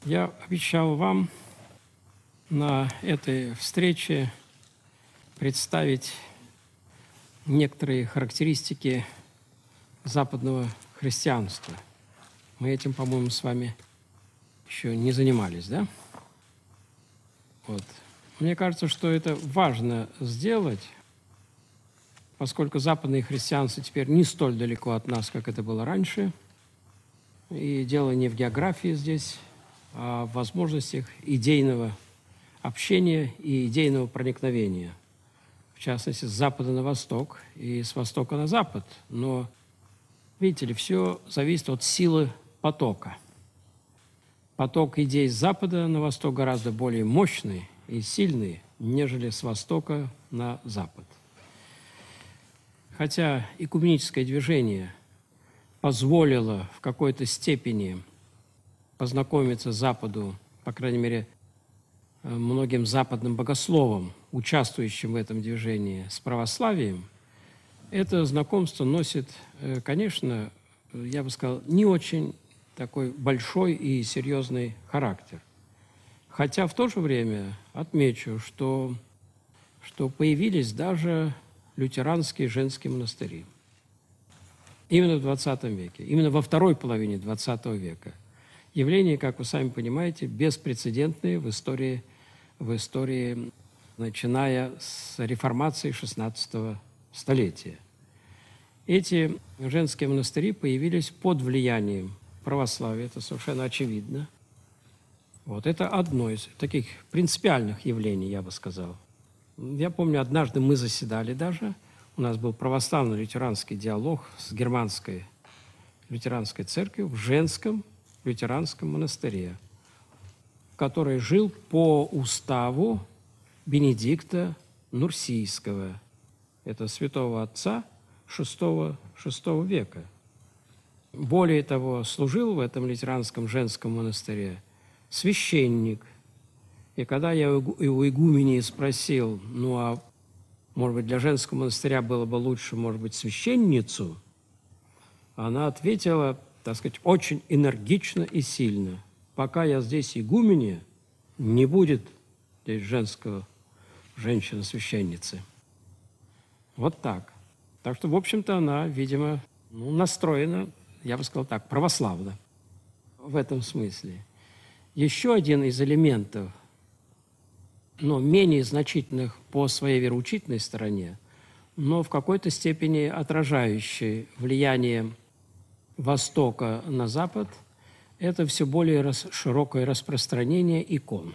Я обещал вам на этой встрече представить некоторые характеристики западного христианства. Мы этим, по-моему, с вами еще не занимались, да? Вот. Мне кажется, что это важно сделать, поскольку западное христианство теперь не столь далеко от нас, как это было раньше. И дело не в географии здесь, а в возможностях идейного общения и идейного проникновения. В частности, с запада на восток и с востока на запад. Но, видите ли, все зависит от силы потока. Поток идей с запада на восток гораздо более мощный и сильный, нежели с востока на запад. Хотя экуменическое движение позволило в какой-то степени познакомиться Западу, по крайней мере, многим западным богословам, участвующим в этом движении, с православием, это знакомство носит, конечно, я бы сказал, не очень такой большой и серьезный характер. Хотя в то же время отмечу, что появились даже лютеранские женские монастыри. Именно в XX веке, именно во второй половине XX века. Явление, как вы сами понимаете, беспрецедентное в истории, начиная с реформации XVI столетия. Эти женские монастыри появились под влиянием православия, это совершенно очевидно. Вот это одно из таких принципиальных явлений, я бы сказал. Я помню, однажды мы заседали даже, у нас был православно-лютеранский диалог с германской лютеранской церковью в женском лютеранском монастыре, который жил по уставу Бенедикта Нурсийского, это святого отца VI века. Более того, служил в этом лютеранском женском монастыре священник. И когда я у игумении спросил, может быть, для женского монастыря было бы лучше, может быть, священницу, она ответила, так сказать, очень энергично и сильно. Пока я здесь игумене, не будет здесь женщины-священницы. Вот так. Так что, в общем-то, она, видимо, настроена, я бы сказал так, православно в этом смысле. Еще один из элементов, менее значительных по своей вероучительной стороне, но в какой-то степени отражающий влияние Востока на Запад, это все более широкое распространение икон.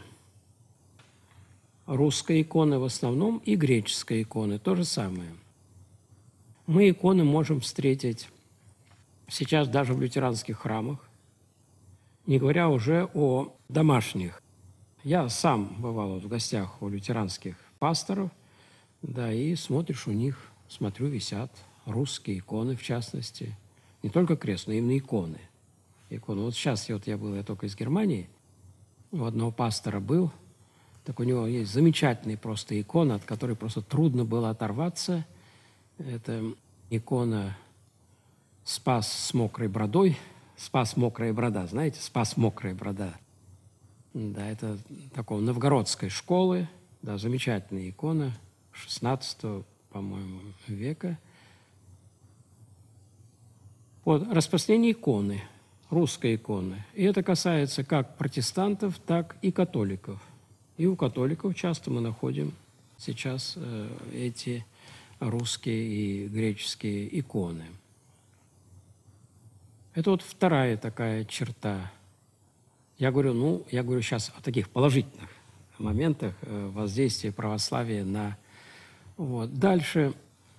Русской иконы в основном и греческой иконы то же самое. Мы иконы можем встретить сейчас даже в лютеранских храмах, не говоря уже о домашних. Я сам бывал в гостях у лютеранских пасторов, да, и смотришь, у них, смотрю, висят русские иконы, в частности. Не только крест, но именно иконы. Вот сейчас я был, я только из Германии, у одного пастора был, так у него есть замечательные просто иконы, от которой просто трудно было оторваться. Это икона «Спас с мокрой бородой». «Спас мокрая борода», знаете? «Спас мокрая борода». Да, это такого новгородской школы, да, замечательная икона XVI, по-моему, века. Вот, распространение иконы, русской иконы. И это касается как протестантов, так и католиков. И у католиков часто мы находим сейчас эти русские и греческие иконы. Это вот вторая такая черта. Я говорю сейчас о таких положительных моментах воздействия православия на... Вот. Дальше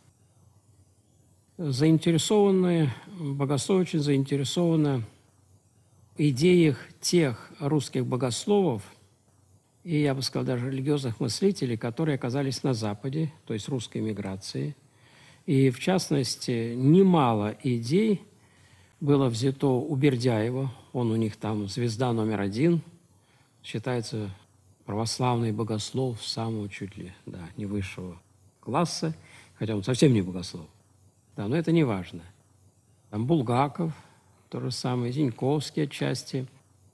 богословие очень заинтересовано в идеях тех русских богословов и, я бы сказал, даже религиозных мыслителей, которые оказались на Западе, то есть русской миграции. И, в частности, немало идей было взято у Бердяева, он у них там звезда номер 1, считается православный богослов самого чуть ли, не высшего класса, хотя он совсем не богослов. Да, но это не важно. Там Булгаков, то же самое, Зиньковский отчасти.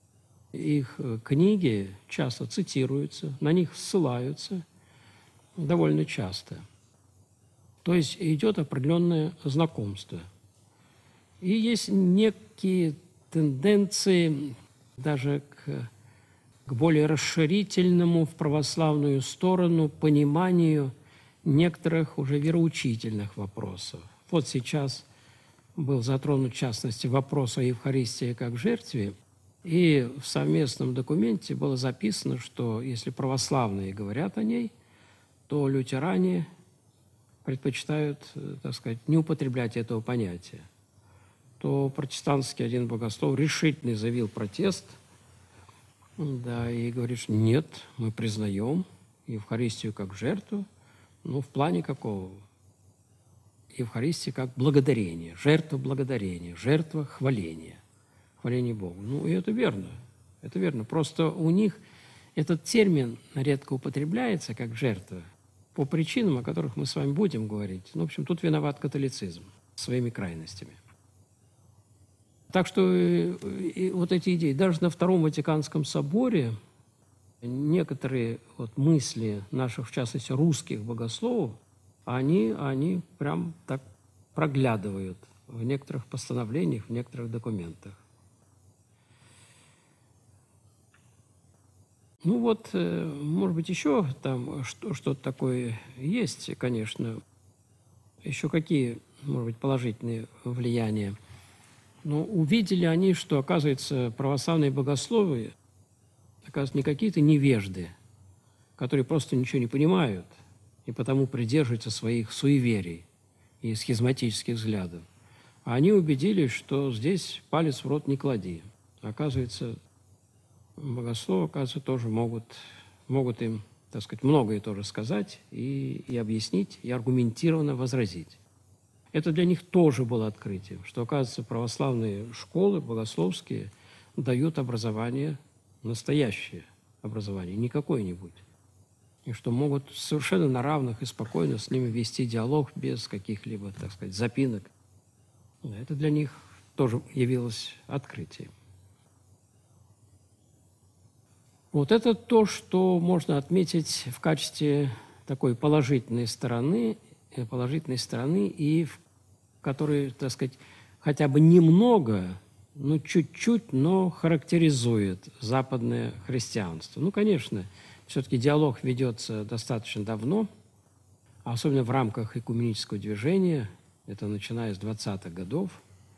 Их книги часто цитируются, на них ссылаются довольно часто. То есть идет определенное знакомство. И есть некие тенденции даже к более расширительному в православную сторону пониманию некоторых уже вероучительных вопросов. Вот сейчас был затронут, в частности, вопрос о Евхаристии как жертве, и в совместном документе было записано, что если православные говорят о ней, то лютеране предпочитают, так сказать, не употреблять этого понятия. То протестантский один богослов решительно заявил протест, да, и говорит, что нет, мы признаем Евхаристию как жертву, в плане какого? Евхаристия как благодарение, жертва благодарения, жертва хваления, хваление Богу. И это верно, это верно. Просто у них этот термин редко употребляется как жертва по причинам, о которых мы с вами будем говорить. В общем, тут виноват католицизм своими крайностями. Так что и вот эти идеи, даже на Втором Ватиканском соборе некоторые мысли наших, в частности, русских богословов, они прям так проглядывают в некоторых постановлениях, в некоторых документах. Может быть, еще там что-то такое есть, конечно. Еще какие, может быть, положительные влияния. Но увидели они, что, оказывается, православные богословы, оказывается, не какие-то невежды, которые просто ничего не понимают и потому придерживаются своих суеверий и схизматических взглядов. А они убедились, что здесь палец в рот не клади. Оказывается, богословы, тоже могут им, так сказать, многое тоже сказать и объяснить, и аргументированно возразить. Это для них тоже было открытием, что, оказывается, православные школы богословские дают образование, настоящее образование, не какое-нибудь. И что могут совершенно на равных и спокойно с ними вести диалог без каких-либо, так сказать, запинок. Это для них тоже явилось открытием. Вот это то, что можно отметить в качестве такой положительной стороны, и в которой, так сказать, хотя бы немного, чуть-чуть, но характеризует западное христианство. Конечно, все-таки диалог ведется достаточно давно, особенно в рамках экуменического движения, это начиная с 20-х годов.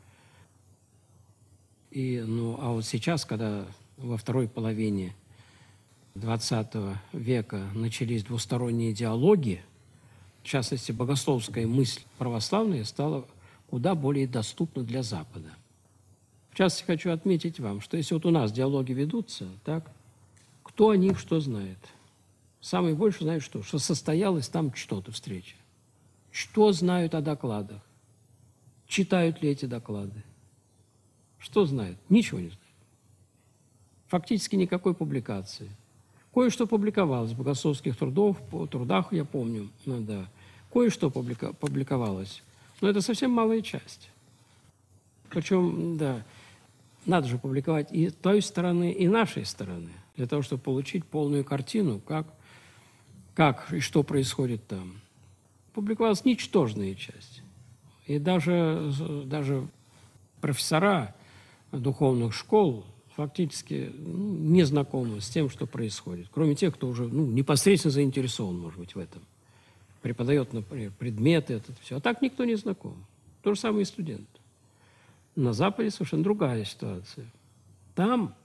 А вот сейчас, когда во второй половине XX века начались двусторонние диалоги, в частности, богословская мысль православная стала куда более доступна для Запада. В частности, хочу отметить вам, что если у нас диалоги ведутся, так, кто о них что знает? Самый больше знает что состоялась там что-то встреча. Что знают о докладах? Читают ли эти доклады? Что знают? Ничего не знают. Фактически никакой публикации. Кое-что публиковалось в богословских трудах, я помню, кое-что публиковалось, но это совсем малая часть. Причем, надо же публиковать и той стороны, и нашей стороны, для того, чтобы получить полную картину, как и что происходит там. Публиковалась ничтожная часть. И даже профессора духовных школ фактически не знакомы с тем, что происходит. Кроме тех, кто уже непосредственно заинтересован, может быть, в этом. Преподает, например, предметы, это все. А так никто не знаком. То же самое и студент. На Западе совершенно другая ситуация. Там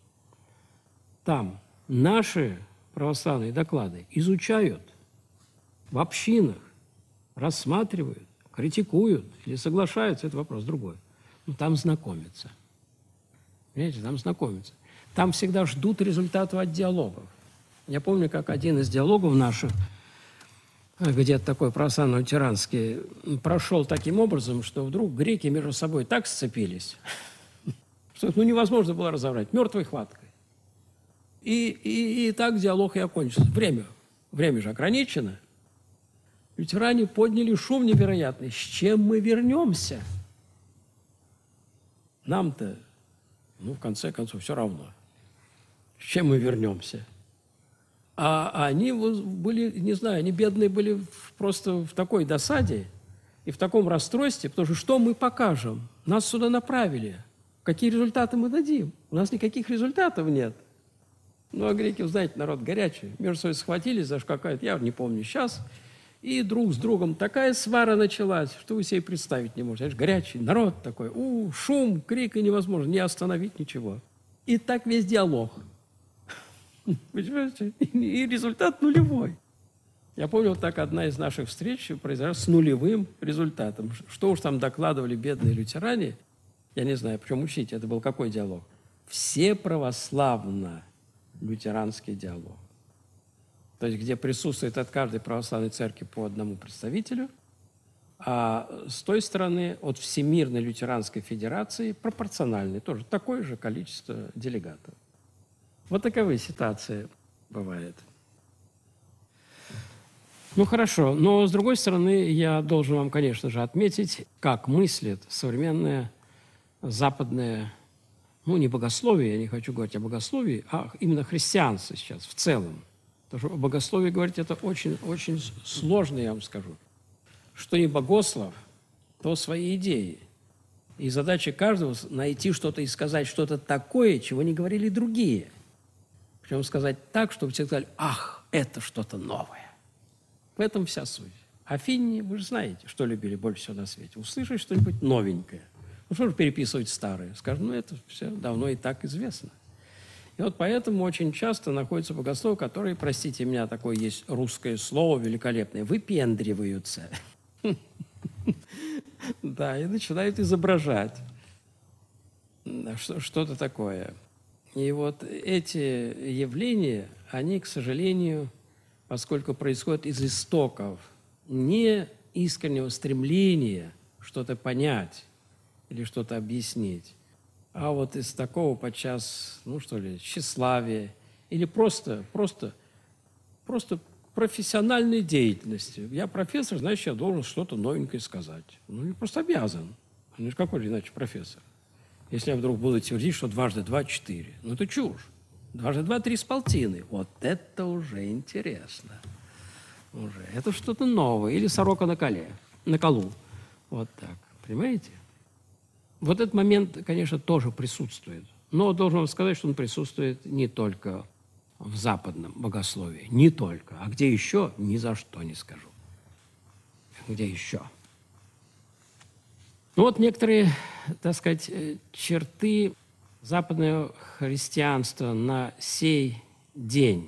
наши православные доклады изучают в общинах, рассматривают, критикуют или соглашаются, это вопрос другой. Но там знакомятся. Понимаете, там знакомятся. Там всегда ждут результатов от диалогов. Я помню, как один из диалогов наших, где-то такой православно-лютеранский, прошел таким образом, что вдруг греки между собой так сцепились, что невозможно было разобрать мертвой хваткой. И так диалог и окончился. Время же ограничено. Лютеране подняли шум невероятный. С чем мы вернемся? Нам-то, в конце концов, все равно. С чем мы вернемся? А они были, не знаю, они бедные были просто в такой досаде и в таком расстройстве, потому что мы покажем? Нас сюда направили. Какие результаты мы дадим? У нас никаких результатов нет. Ну, а греки, знаете, народ горячий. Между собой схватились за какая-то, я не помню сейчас, и друг с другом такая свара началась, что вы себе представить не можете. Это же горячий народ такой. Шум, крик, и невозможно не остановить ничего. И так весь диалог. Понимаете? И результат нулевой. Я помню, вот так одна из наших встреч произошла с нулевым результатом. Что уж там докладывали бедные лютеране, я не знаю, причем учите, это был какой диалог? Все православно-лютеранский диалог. То есть где присутствует от каждой православной церкви по одному представителю, а с той стороны от Всемирной лютеранской федерации пропорциональный, тоже такое же количество делегатов. Вот таковы ситуации бывают. Ну, хорошо. Но, с другой стороны, я должен вам, конечно же, отметить, как мыслит современное западное, не богословие, я не хочу говорить о богословии, а именно христианство сейчас в целом. Потому что о богословии говорить это очень, очень сложно, я вам скажу. Что не богослов, то свои идеи. И задача каждого найти что-то и сказать что-то такое, чего не говорили другие. Причем сказать так, чтобы все сказали: ах, это что-то новое. В этом вся суть. Афиняне, вы же знаете, что любили больше всего на свете. Услышать что-нибудь новенькое. Ну, что же переписывать старое? Скажут, это все давно и так известно. И вот поэтому очень часто находятся богословы, которые, простите меня, такое есть русское слово великолепное, выпендриваются. Да, и начинают изображать что-то такое. И вот эти явления, они, к сожалению, поскольку происходят из истоков не искреннего стремления что-то понять или что-то объяснить, а вот из такого подчас, тщеславия или просто профессиональной деятельности. Я профессор, значит, я должен что-то новенькое сказать. Я просто обязан. Какой же иначе профессор? Если я вдруг буду твердить, что 2 × 2 – 4. Это чушь. 2 × 2 – 3 с полтиной. Вот это уже интересно. Это что-то новое. Или сорока на колу. Вот так. Понимаете? Вот этот момент, конечно, тоже присутствует. Но должен вам сказать, что он присутствует не только в западном богословии. Не только. А где еще? Ни за что не скажу. Где еще? Некоторые, так сказать, черты западного христианства на сей день.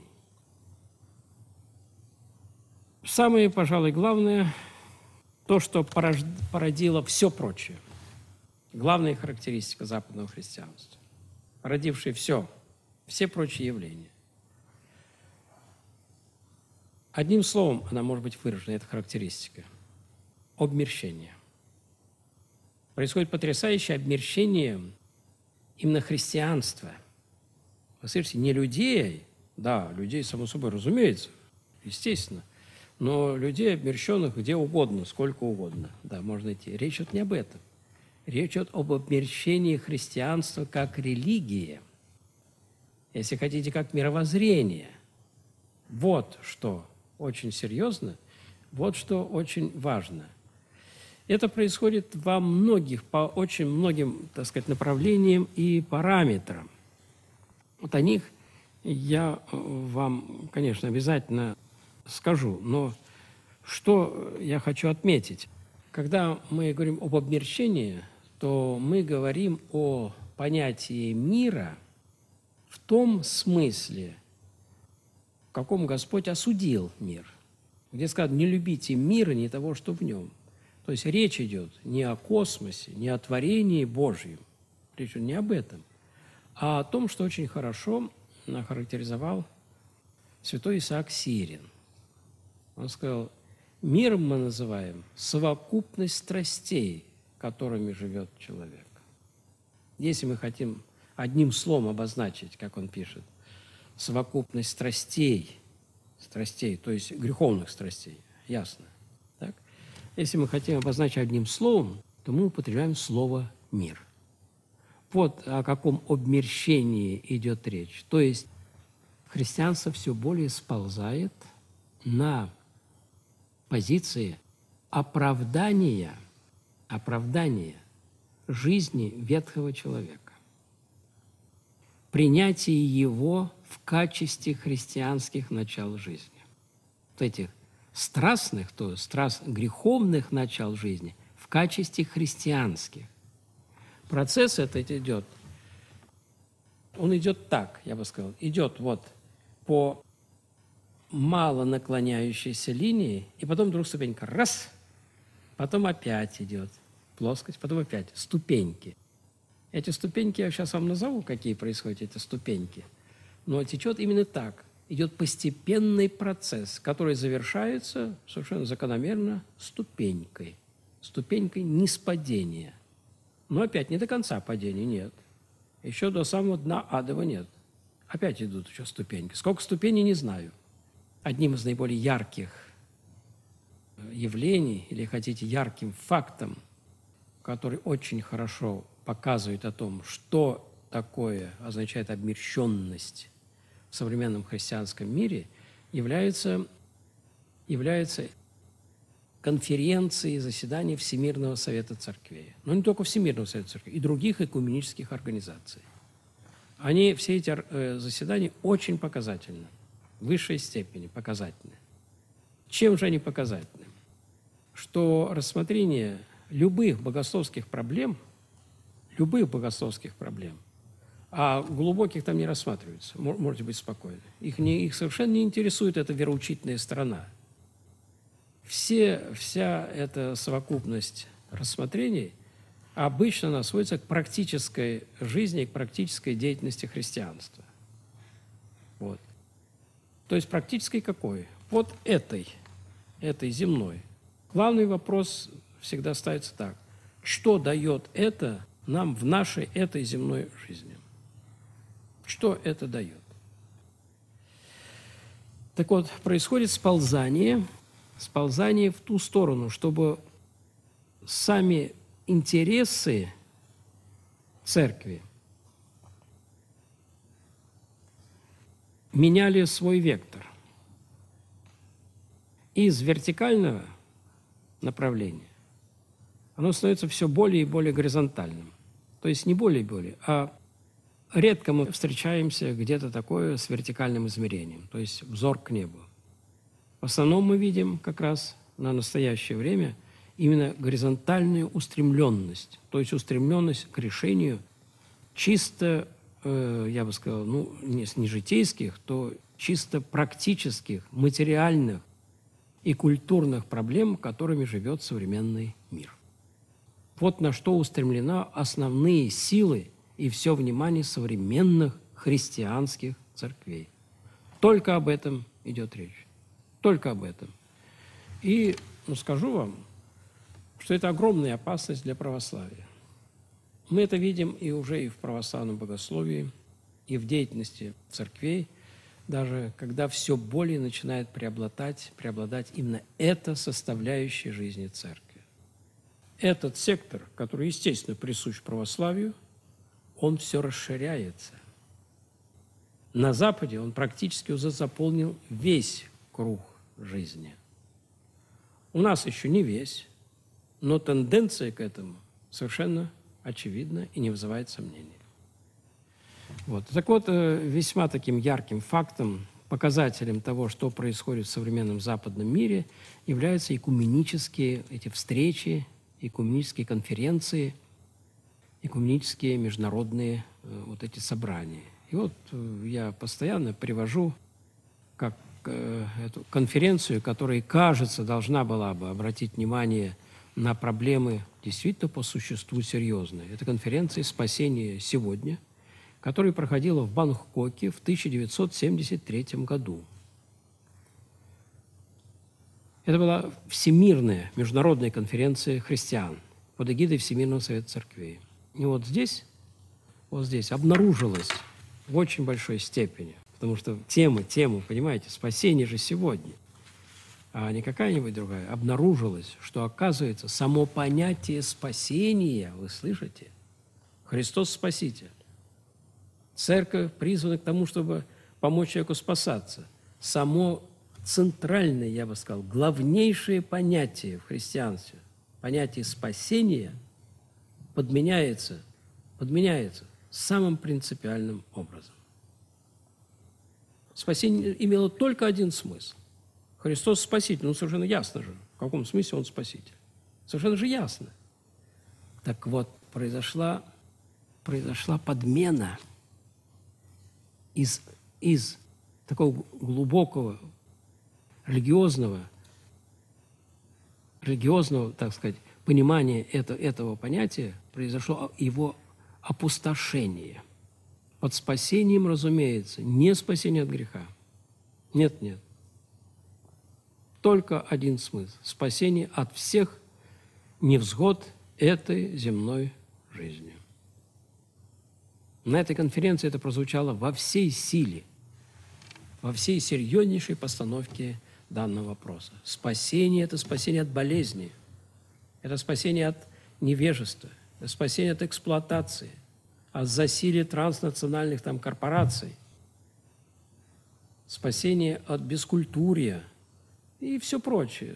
Самое, пожалуй, главное, то, что породило все прочее. Главная характеристика западного христианства, породившая все прочие явления. Одним словом она может быть выражена, эта характеристика – обмерщение. Происходит потрясающее обмерщение именно христианства. Вы слышите, не людей, да, людей, само собой, разумеется, естественно, но людей, обмерщенных где угодно, сколько угодно, да, можно идти. Речь идет не об этом. Речь идет об обмерщении христианства как религии, если хотите, как мировоззрение. Вот что очень серьезно, вот что очень важно. Это происходит во многих, по очень многим, так сказать, направлениям и параметрам. Вот о них я вам, конечно, обязательно скажу. Но что я хочу отметить? Когда мы говорим об обмерщении, то мы говорим о понятии мира в том смысле, в каком Господь осудил мир. Где сказано: не любите мира, не того, что в нем. То есть речь идет не о космосе, не о творении Божьем. Речь идет не об этом, а о том, что очень хорошо охарактеризовал святой Исаак Сирин. Он сказал: миром мы называем совокупность страстей, которыми живет человек. Если мы хотим одним словом обозначить, как он пишет, совокупность страстей, то есть греховных страстей, ясно. Так? Если мы хотим обозначить одним словом, то мы употребляем слово «мир». Вот о каком обмерщении идет речь. То есть христианство все более сползает на позиции оправдания жизни ветхого человека, принятия его в качестве христианских начал жизни. Вот этих страстных, то есть греховных начал жизни в качестве христианских. Процесс этот идет, он идет так, я бы сказал, идет вот по мало наклоняющейся линии, и потом вдруг ступенька раз, потом опять идет плоскость, потом опять ступеньки. Эти ступеньки я сейчас вам назову, какие происходят эти ступеньки. Но течет именно так. Идет постепенный процесс, который завершается совершенно закономерно ступенькой. Ступенькой ниспадения. Но опять не до конца падения нет. Еще до самого дна адова нет. Опять идут еще ступеньки. Сколько ступеней, не знаю. Одним из наиболее ярких явлений, или, хотите, ярким фактом, который очень хорошо показывает о том, что такое означает обмерщенность в современном христианском мире, является конференции, заседания Всемирного Совета Церквей. Но не только Всемирного Совета Церквей, и других экуменических организаций. Все эти заседания очень показательны, в высшей степени показательны. Чем же они показательны? Что рассмотрение любых богословских проблем, а глубоких там не рассматриваются, можете быть спокойны. Их совершенно не интересует эта вероучительная сторона. Вся эта совокупность рассмотрений обычно она сводится к практической жизни, к практической деятельности христианства. Вот. То есть практической какой? Вот этой земной. Главный вопрос всегда ставится так. Что дает это нам в нашей этой земной жизни? Что это дает? Так вот, происходит сползание в ту сторону, чтобы сами интересы церкви меняли свой вектор. Из вертикального направления оно становится все более и более горизонтальным. То есть не более и более, а редко мы встречаемся где-то такое с вертикальным измерением, то есть взор к небу. В основном мы видим как раз на настоящее время именно горизонтальную устремленность, то есть устремленность к решению чисто, я бы сказал, не житейских, то чисто практических, материальных и культурных проблем, которыми живет современный мир. Вот на что устремлена основные силы и все внимание современных христианских церквей. Только об этом идет речь. Только об этом. И скажу вам, что это огромная опасность для православия. Мы это видим и уже и в православном богословии, и в деятельности церквей, даже когда все более начинает преобладать именно эта составляющая жизни церкви. Этот сектор, который, естественно, присущ православию, он все расширяется. На Западе он практически уже заполнил весь круг жизни. У нас еще не весь, но тенденция к этому совершенно очевидна и не вызывает сомнений. Вот. Так вот, весьма таким ярким фактом, показателем того, что происходит в современном западном мире, являются экуменические эти встречи, экуменические конференции, экуменические международные вот эти собрания. И вот я постоянно привожу как эту конференцию, которая, кажется, должна была бы обратить внимание на проблемы действительно по существу серьезные. Это конференция «Спасение сегодня», которая проходила в Бангкоке в 1973 году. Это была Всемирная международная конференция христиан под эгидой Всемирного Совета Церквей. И вот здесь обнаружилось в очень большой степени, потому что тема, понимаете, спасение же сегодня, а не какая-нибудь другая, обнаружилось, что, оказывается, само понятие спасения, вы слышите, Христос Спаситель. Церковь призвана к тому, чтобы помочь человеку спасаться. Само центральное, я бы сказал, главнейшее понятие в христианстве, понятие спасения, подменяется самым принципиальным образом. Спасение имело только один смысл. Христос Спаситель, совершенно ясно же, в каком смысле Он Спаситель. Совершенно же ясно. Так вот, произошла подмена из такого глубокого религиозного, так сказать, понимания этого понятия, произошло его опустошение. Под спасением, разумеется, не спасение от греха. Нет. Только один смысл – спасение от всех невзгод этой земной жизни. На этой конференции это прозвучало во всей силе, во всей серьезнейшей постановке данного вопроса. Спасение – это спасение от болезни, это спасение от невежества, это спасение от эксплуатации, от засилия транснациональных корпораций, спасение от бескультурья и все прочее.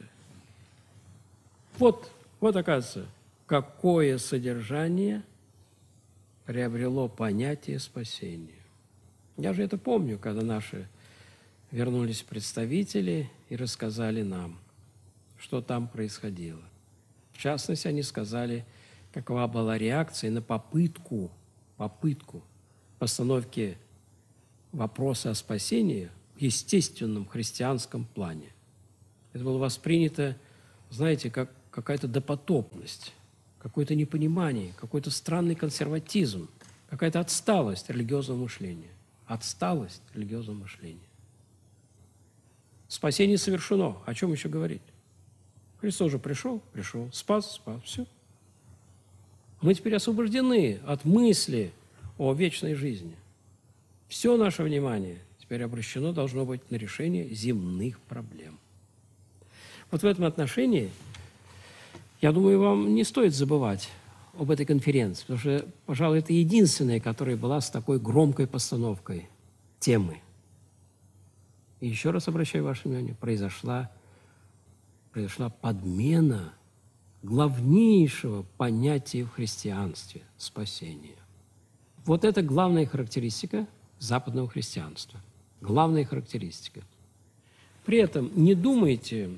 Вот, оказывается, какое содержание приобрело понятие спасения. Я же это помню, когда наши вернулись представители и рассказали нам, что там происходило. В частности, они сказали, какова была реакция на попытку постановки вопроса о спасении в естественном христианском плане. Это было воспринято, знаете, как какая-то допотопность, какое-то непонимание, какой-то странный консерватизм, какая-то отсталость религиозного мышления. Отсталость религиозного мышления. Спасение совершено. О чем еще говорить? Христос же пришел, спас, все. Мы теперь освобождены от мысли о вечной жизни. Все наше внимание теперь обращено должно быть на решение земных проблем. Вот в этом отношении, я думаю, вам не стоит забывать об этой конференции, потому что, пожалуй, это единственная, которая была с такой громкой постановкой темы. И еще раз обращаю ваше внимание, произошла подмена главнейшего понятия в христианстве – спасения. Вот это главная характеристика западного христианства. Главная характеристика. При этом не думайте,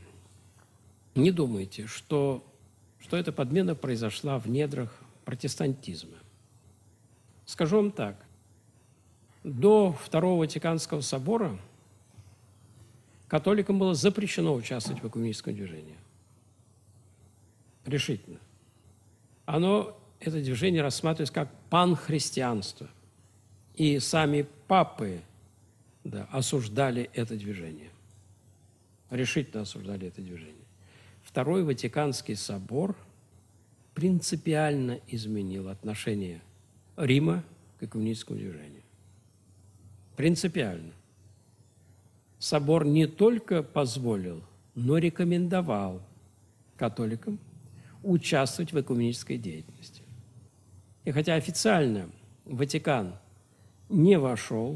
что эта подмена произошла в недрах протестантизма. Скажу вам так. До Второго Ватиканского собора католикам было запрещено участвовать в экуменическом движении. Решительно. Это движение рассматривается как панхристианство. И сами папы осуждали это движение. Решительно осуждали это движение. Второй Ватиканский собор принципиально изменил отношение Рима к экуменическому движению. Принципиально. Собор не только позволил, но рекомендовал католикам участвовать в экуменической деятельности. И хотя официально Ватикан не вошел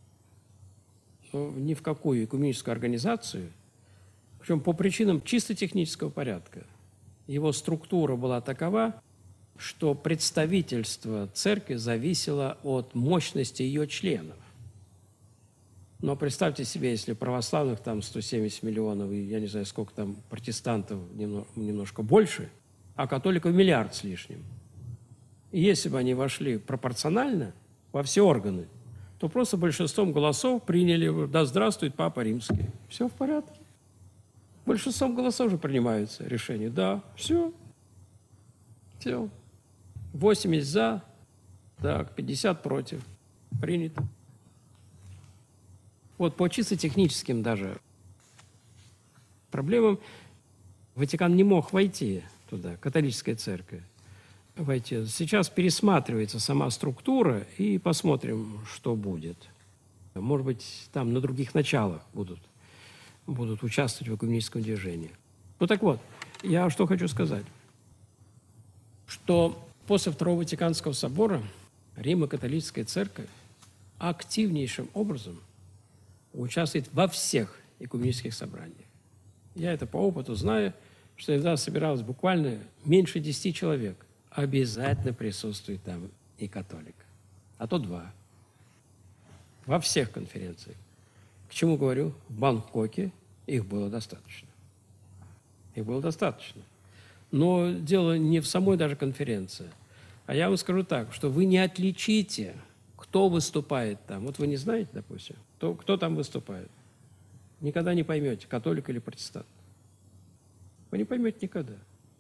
ни в какую экуменическую организацию, причем по причинам чисто технического порядка, его структура была такова, что представительство церкви зависело от мощности ее членов. Но представьте себе, если православных там 170 миллионов, и я не знаю, сколько там протестантов, немножко больше, а католиков 1 миллиард с лишним. И если бы они вошли пропорционально во все органы, то просто большинством голосов приняли «Да здравствует Папа Римский». Все в порядке. Большинством голосов же принимаются решения. Да, все. 80 за, 50 против. Принято. Вот по чисто техническим даже проблемам Ватикан не мог войти туда, католическая церковь войти. Сейчас пересматривается сама структура, и посмотрим, что будет. Может быть, там на других началах будут участвовать в экуменическом движении. Так вот, я что хочу сказать, что после Второго Ватиканского собора Римо-католическая церковь активнейшим образом участвует во всех экуменических собраниях. Я это по опыту знаю, что иногда собиралось буквально меньше 10 человек. Обязательно присутствует там и католик. А то 2. Во всех конференциях. К чему говорю? В Бангкоке их было достаточно. Их было достаточно. Но дело не в самой даже конференции. А я вам скажу так, что вы не отличите, кто выступает там. Вот вы не знаете, допустим, кто там выступает. Никогда не поймете, католик или протестант. Вы не поймете никогда.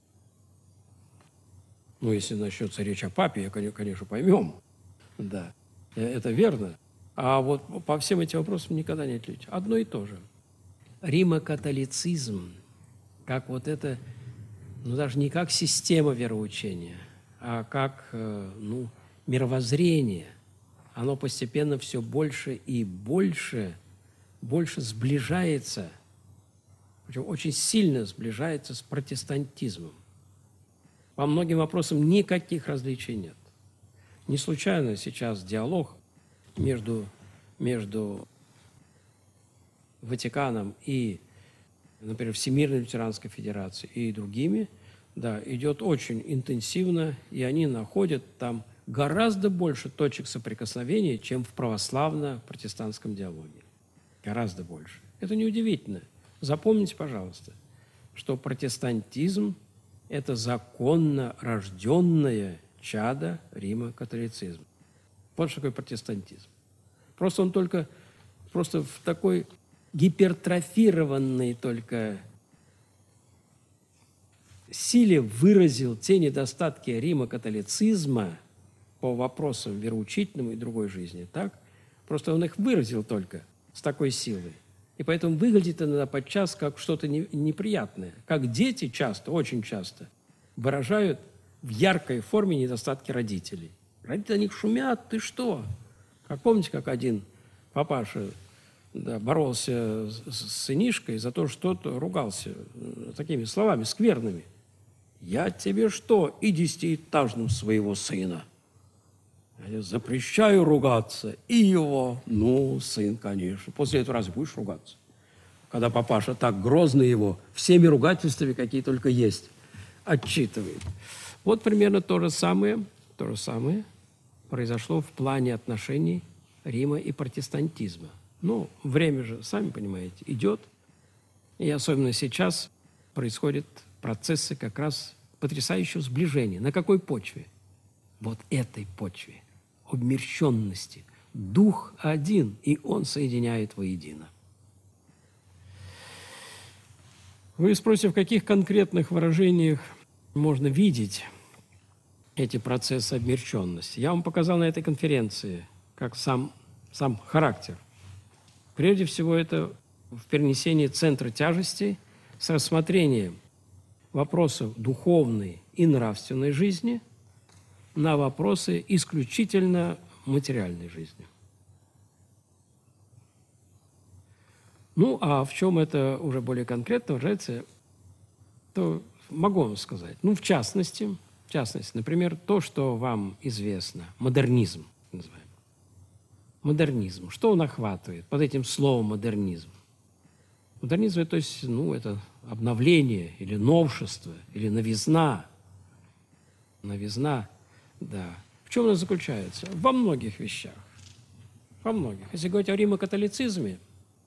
Ну, если начнется речь о папе, я, конечно, поймем. Да, это верно. А вот по всем этим вопросам никогда не отличить. Одно и то же. Римокатолицизм, как вот это, ну, даже не как система вероучения, а как, мировоззрение, оно постепенно все больше и больше сближается, причем очень сильно сближается с протестантизмом. По многим вопросам никаких различий нет. Не случайно сейчас диалог между Ватиканом и, например, Всемирной лютеранской федерацией и другими, да, идет очень интенсивно, и они находят там гораздо больше точек соприкосновения, чем в православно-протестантском диалоге. Гораздо больше. Это неудивительно. Запомните, пожалуйста, что протестантизм – это законно рожденное чадо Рима-католицизма. Вот что такое протестантизм. Просто он просто в такой гипертрофированной только силе выразил те недостатки рима-католицизма по вопросам вероучительным и другой жизни. Так? Просто он их выразил только с такой силой. И поэтому выглядит иногда подчас как что-то неприятное. Как дети часто, очень часто, выражают в яркой форме недостатки родителей. Родители о них шумят, ты что? Как помните, как один папаша боролся с сынишкой за то, что тот ругался такими словами скверными. «Я тебе что, и 10-этажным своего сына? Я запрещаю ругаться, и его». Ну, сын, конечно. После этого разве будешь ругаться? Когда папаша так грозно его всеми ругательствами, какие только есть, отчитывает. Вот примерно то же самое произошло в плане отношений Рима и протестантизма. Ну, время же, сами понимаете, идет. И особенно сейчас происходят процессы как раз потрясающего сближения. На какой почве? Вот этой почве. Обмерщенности. Дух один, и он соединяет воедино. Вы спросите, в каких конкретных выражениях можно видеть эти процессы обмерщенности? Я вам показал на этой конференции, как сам характер. Прежде всего, это в перенесении центра тяжести с рассмотрением вопросов духовной и нравственной жизни на вопросы исключительно материальной жизни. Ну, а в чем это уже более конкретно выражается, то могу вам сказать. Ну, в частности, например, то, что вам известно, модернизм называем. Модернизм. Что он охватывает под этим словом модернизм? Модернизм, то есть, это обновление или новшество, или новизна. Новизна, да. В чем она заключается? Во многих вещах. Во многих. Если говорить о римокатолицизме,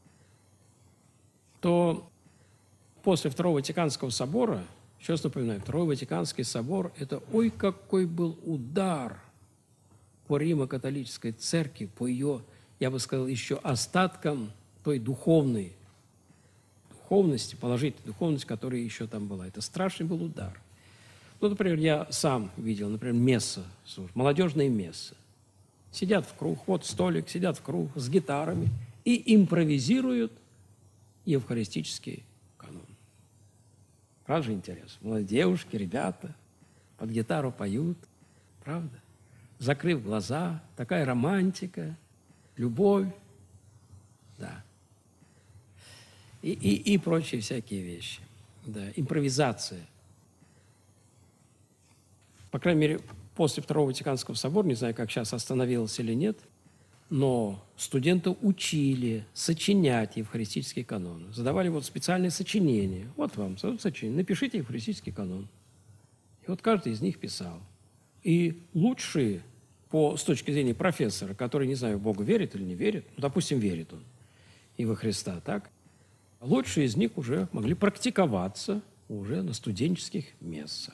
то после Второго Ватиканского собора, еще раз напоминаю, Второй Ватиканский собор – это какой был удар по Римо-католической церкви, по ее, я бы сказал, еще остаткам той духовности, положительной духовности, которая еще там была. Это страшный был удар. Ну, например, я сам видел, например, месса, молодежные мессы. Сидят в круг, вот столик, сидят в круг с гитарами и импровизируют евхаристический канон. Правда же интересно? Молодые девушки, ребята под гитару поют. Правда? Закрыв глаза, такая романтика, любовь, да. И прочие всякие вещи. Да, импровизация. По крайней мере, после Второго Ватиканского собора, не знаю, как сейчас остановилось или нет, Но студенты учили сочинять евхаристический канон. Задавали вот специальные сочинения. Вот вам сочинение. Напишите евхаристический канон. И вот каждый из них писал. И лучшие, с точки зрения профессора, который, не знаю, в Бога верит или не верит, ну, допустим, верит он и во Христа, так? Лучшие из них уже могли практиковаться уже на студенческих мессах.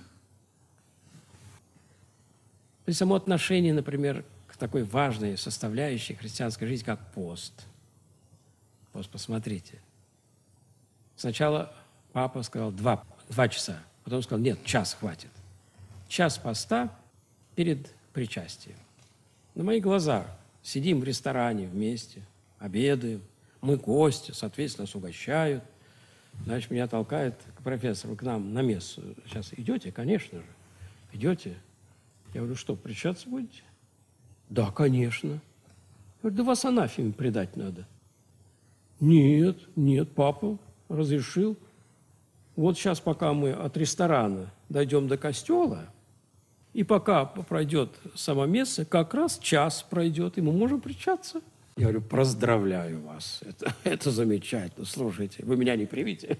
То есть само отношение, например, к такой важной составляющей христианской жизни, как пост. Пост, посмотрите. Сначала папа сказал 2 часа, потом сказал, нет, час хватит. Час поста перед причастием. На моих глазах сидим в ресторане вместе, обедаем, мы гости, соответственно, нас угощают. Значит, меня толкает к профессору, к нам на мессу. Сейчас идете? Конечно же. Идете? Я говорю, что, причащаться будете? Да, конечно. Я говорю, да вас анафеме предать надо. Нет, папа разрешил. Вот сейчас, пока мы от ресторана дойдем до костела, и пока пройдет сама месса, как раз час пройдет, и мы можем причащаться. Я говорю, поздравляю вас, это замечательно. Слушайте, вы меня не примите?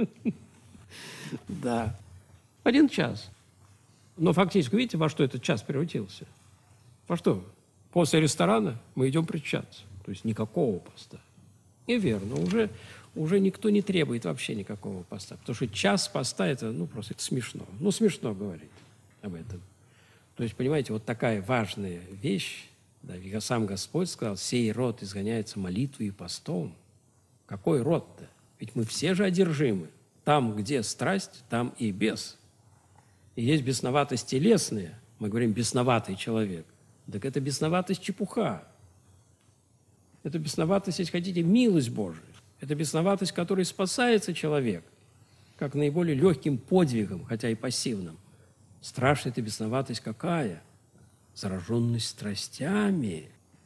Да. 1 час. Но фактически, видите, во что этот час превратился? Во что? После ресторана мы идем причащаться. То есть никакого поста. И верно, уже никто не требует вообще никакого поста. Потому что час поста – это, просто это смешно. Смешно говорить об этом. То есть, понимаете, вот такая важная вещь, да, сам Господь сказал, сей род изгоняется молитвой и постом. Какой род-то? Ведь мы все же одержимы. Там, где страсть, там и бес. И есть бесноватость телесная. Мы говорим, бесноватый человек. Так это бесноватость чепуха. Это бесноватость, если хотите, милость Божия. Это бесноватость, которой спасается человек, как наиболее легким подвигом, хотя и пассивным. Страшная эта бесноватость какая? Зараженность страстями,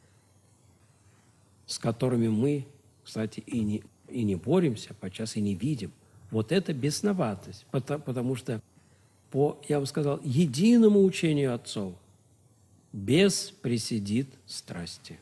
с которыми мы, кстати, и не боремся, подчас и не видим. Вот это бесноватость, потому что я бы сказал, единому учению отцов бес преседит страсти.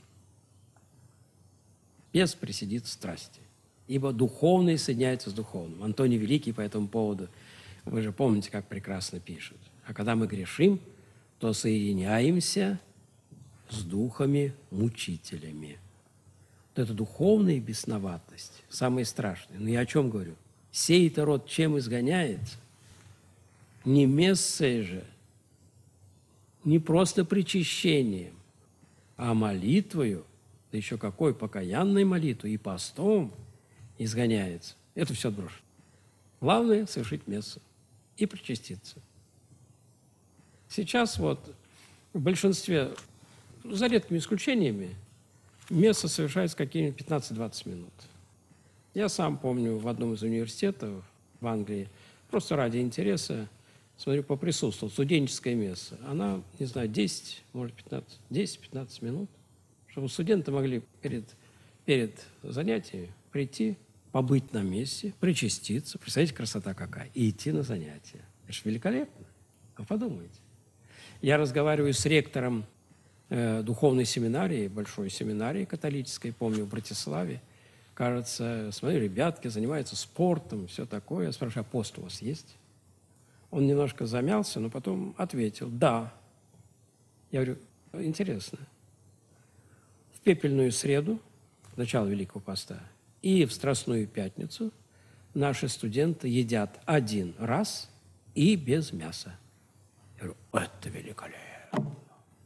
Бес преседит страсти. Ибо духовное соединяется с духовным. Антоний Великий по этому поводу, вы же помните, как прекрасно пишет. А когда мы грешим, то соединяемся с духами-мучителями. Вот это духовная бесноватость, самое страшное. Но я о чем говорю? Сей-то род чем изгоняется? Не мессой же, не просто причащением, а молитвою, да еще какой покаянной молитвой и постом изгоняется. Это все отброшено. Главное – совершить мессу и причаститься. Сейчас вот в большинстве, за редкими исключениями, месса совершается какие-нибудь 15-20 минут. Я сам помню в одном из университетов в Англии, просто ради интереса, смотрю, поприсутствовал, студенческая месса. Она, не знаю, 10, может, 10-15 минут, чтобы студенты могли перед занятиями прийти, побыть на мессе, причаститься, представляете, красота какая, и идти на занятия. Это же великолепно. Вы подумайте. Я разговариваю с ректором духовной семинарии, большой семинарии католической, помню, в Братиславе. Кажется, смотри, ребятки занимаются спортом, все такое. Я спрашиваю, а пост у вас есть? Он немножко замялся, но потом ответил, да. Я говорю, интересно. В пепельную среду, начало Великого Поста, и в Страстную Пятницу наши студенты едят 1 раз и без мяса. Я говорю, это великолепно.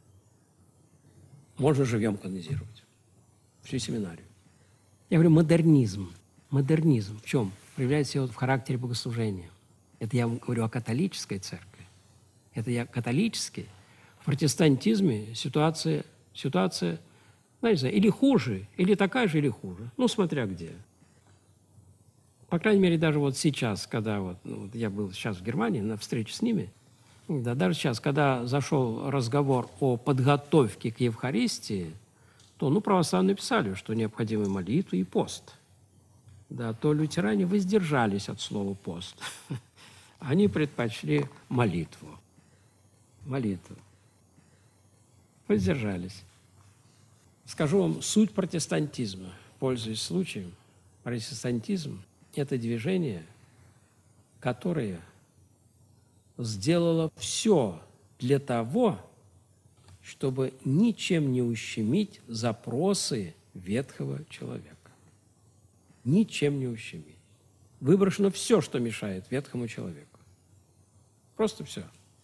Можно живьем канонизировать. Всю семинарию. Я говорю, модернизм. Модернизм в чем? Проявляется его в характере богослужения. Это я вам говорю о католической церкви. Это я католический. В протестантизме ситуация, знаете, или хуже, или такая же, или хуже. Смотря где. По крайней мере, даже вот сейчас, когда я был сейчас в Германии на встрече с ними, да, даже сейчас, когда зашел разговор о подготовке к Евхаристии, то православные писали, что необходимы молитва и пост. Да, то лютеране воздержались от слова «пост». Они предпочли молитву. Молитву. Воздержались. Скажу вам суть протестантизма, пользуясь случаем. Протестантизм – это движение, которое сделало все для того, чтобы ничем не ущемить запросы ветхого человека. Ничем не ущемить. Выброшено все, что мешает ветхому человеку. Просто все.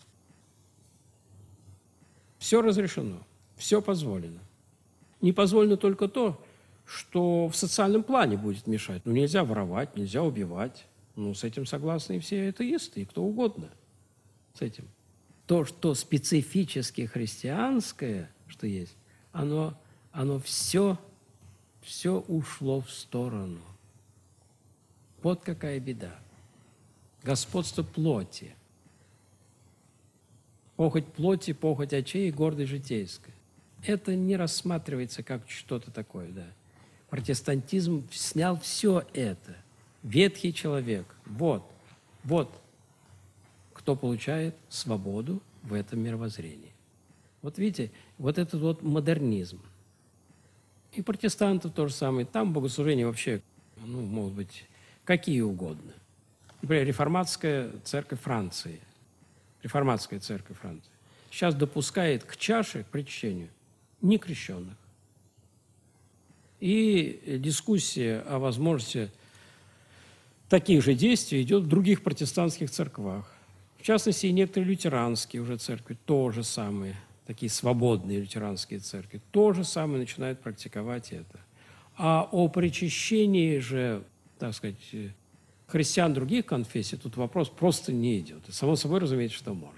Все разрешено, все позволено. Не позволено только то, что в социальном плане будет мешать. Ну, нельзя воровать, нельзя убивать. Ну, с этим согласны и все атеисты, и кто угодно с этим. То, что специфически христианское, что есть, оно все ушло в сторону. Вот какая беда. Господство плоти. Похоть плоти, похоть очей и гордость житейская. Это не рассматривается как что-то такое, да. Протестантизм снял все это. Ветхий человек. Вот кто получает свободу в этом мировоззрении. Вот видите, вот этот вот модернизм. И протестантов то же самое. Там богослужения вообще, могут быть какие угодно. Например, реформатская церковь Франции. Реформатская церковь Франции сейчас допускает к чаше, к причащению, некрещенных. И дискуссия о возможности таких же действий идет в других протестантских церквах. В частности, и некоторые лютеранские уже церкви, то же самое, такие свободные лютеранские церкви, то же самое начинают практиковать это. А о причащении же, так сказать, христиан других конфессий тут вопрос просто не идет. И само собой разумеется, что можно.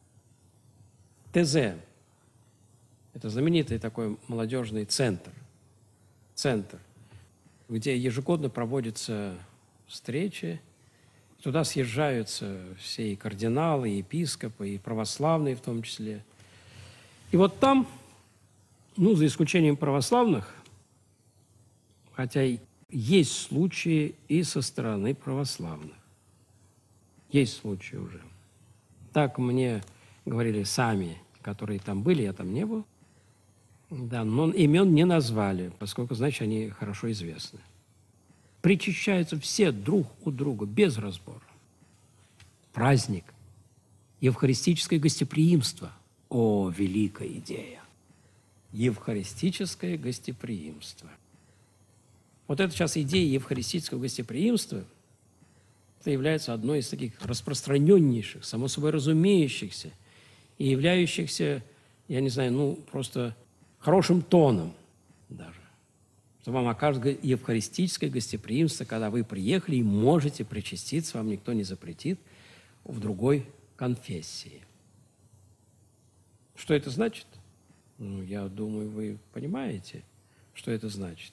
ТЗ – это знаменитый такой молодежный центр, где ежегодно проводятся встречи. Туда съезжаются все и кардиналы, и епископы, и православные в том числе. И вот там, за исключением православных, хотя есть случаи и со стороны православных. Есть случаи уже. Так мне говорили сами, которые там были, я там не был. Да, но имен не назвали, поскольку, значит, они хорошо известны. Причащаются все друг у друга, без разбора. Праздник. Евхаристическое гостеприимство. О, великая идея! Евхаристическое гостеприимство. Вот это сейчас идея евхаристического гостеприимства, это является одной из таких распространеннейших, само собой разумеющихся и являющихся, я не знаю, просто хорошим тоном даже. Что вам окажет евхаристическое гостеприимство, когда вы приехали и можете причаститься, вам никто не запретит, в другой конфессии. Что это значит? Я думаю, вы понимаете, что это значит.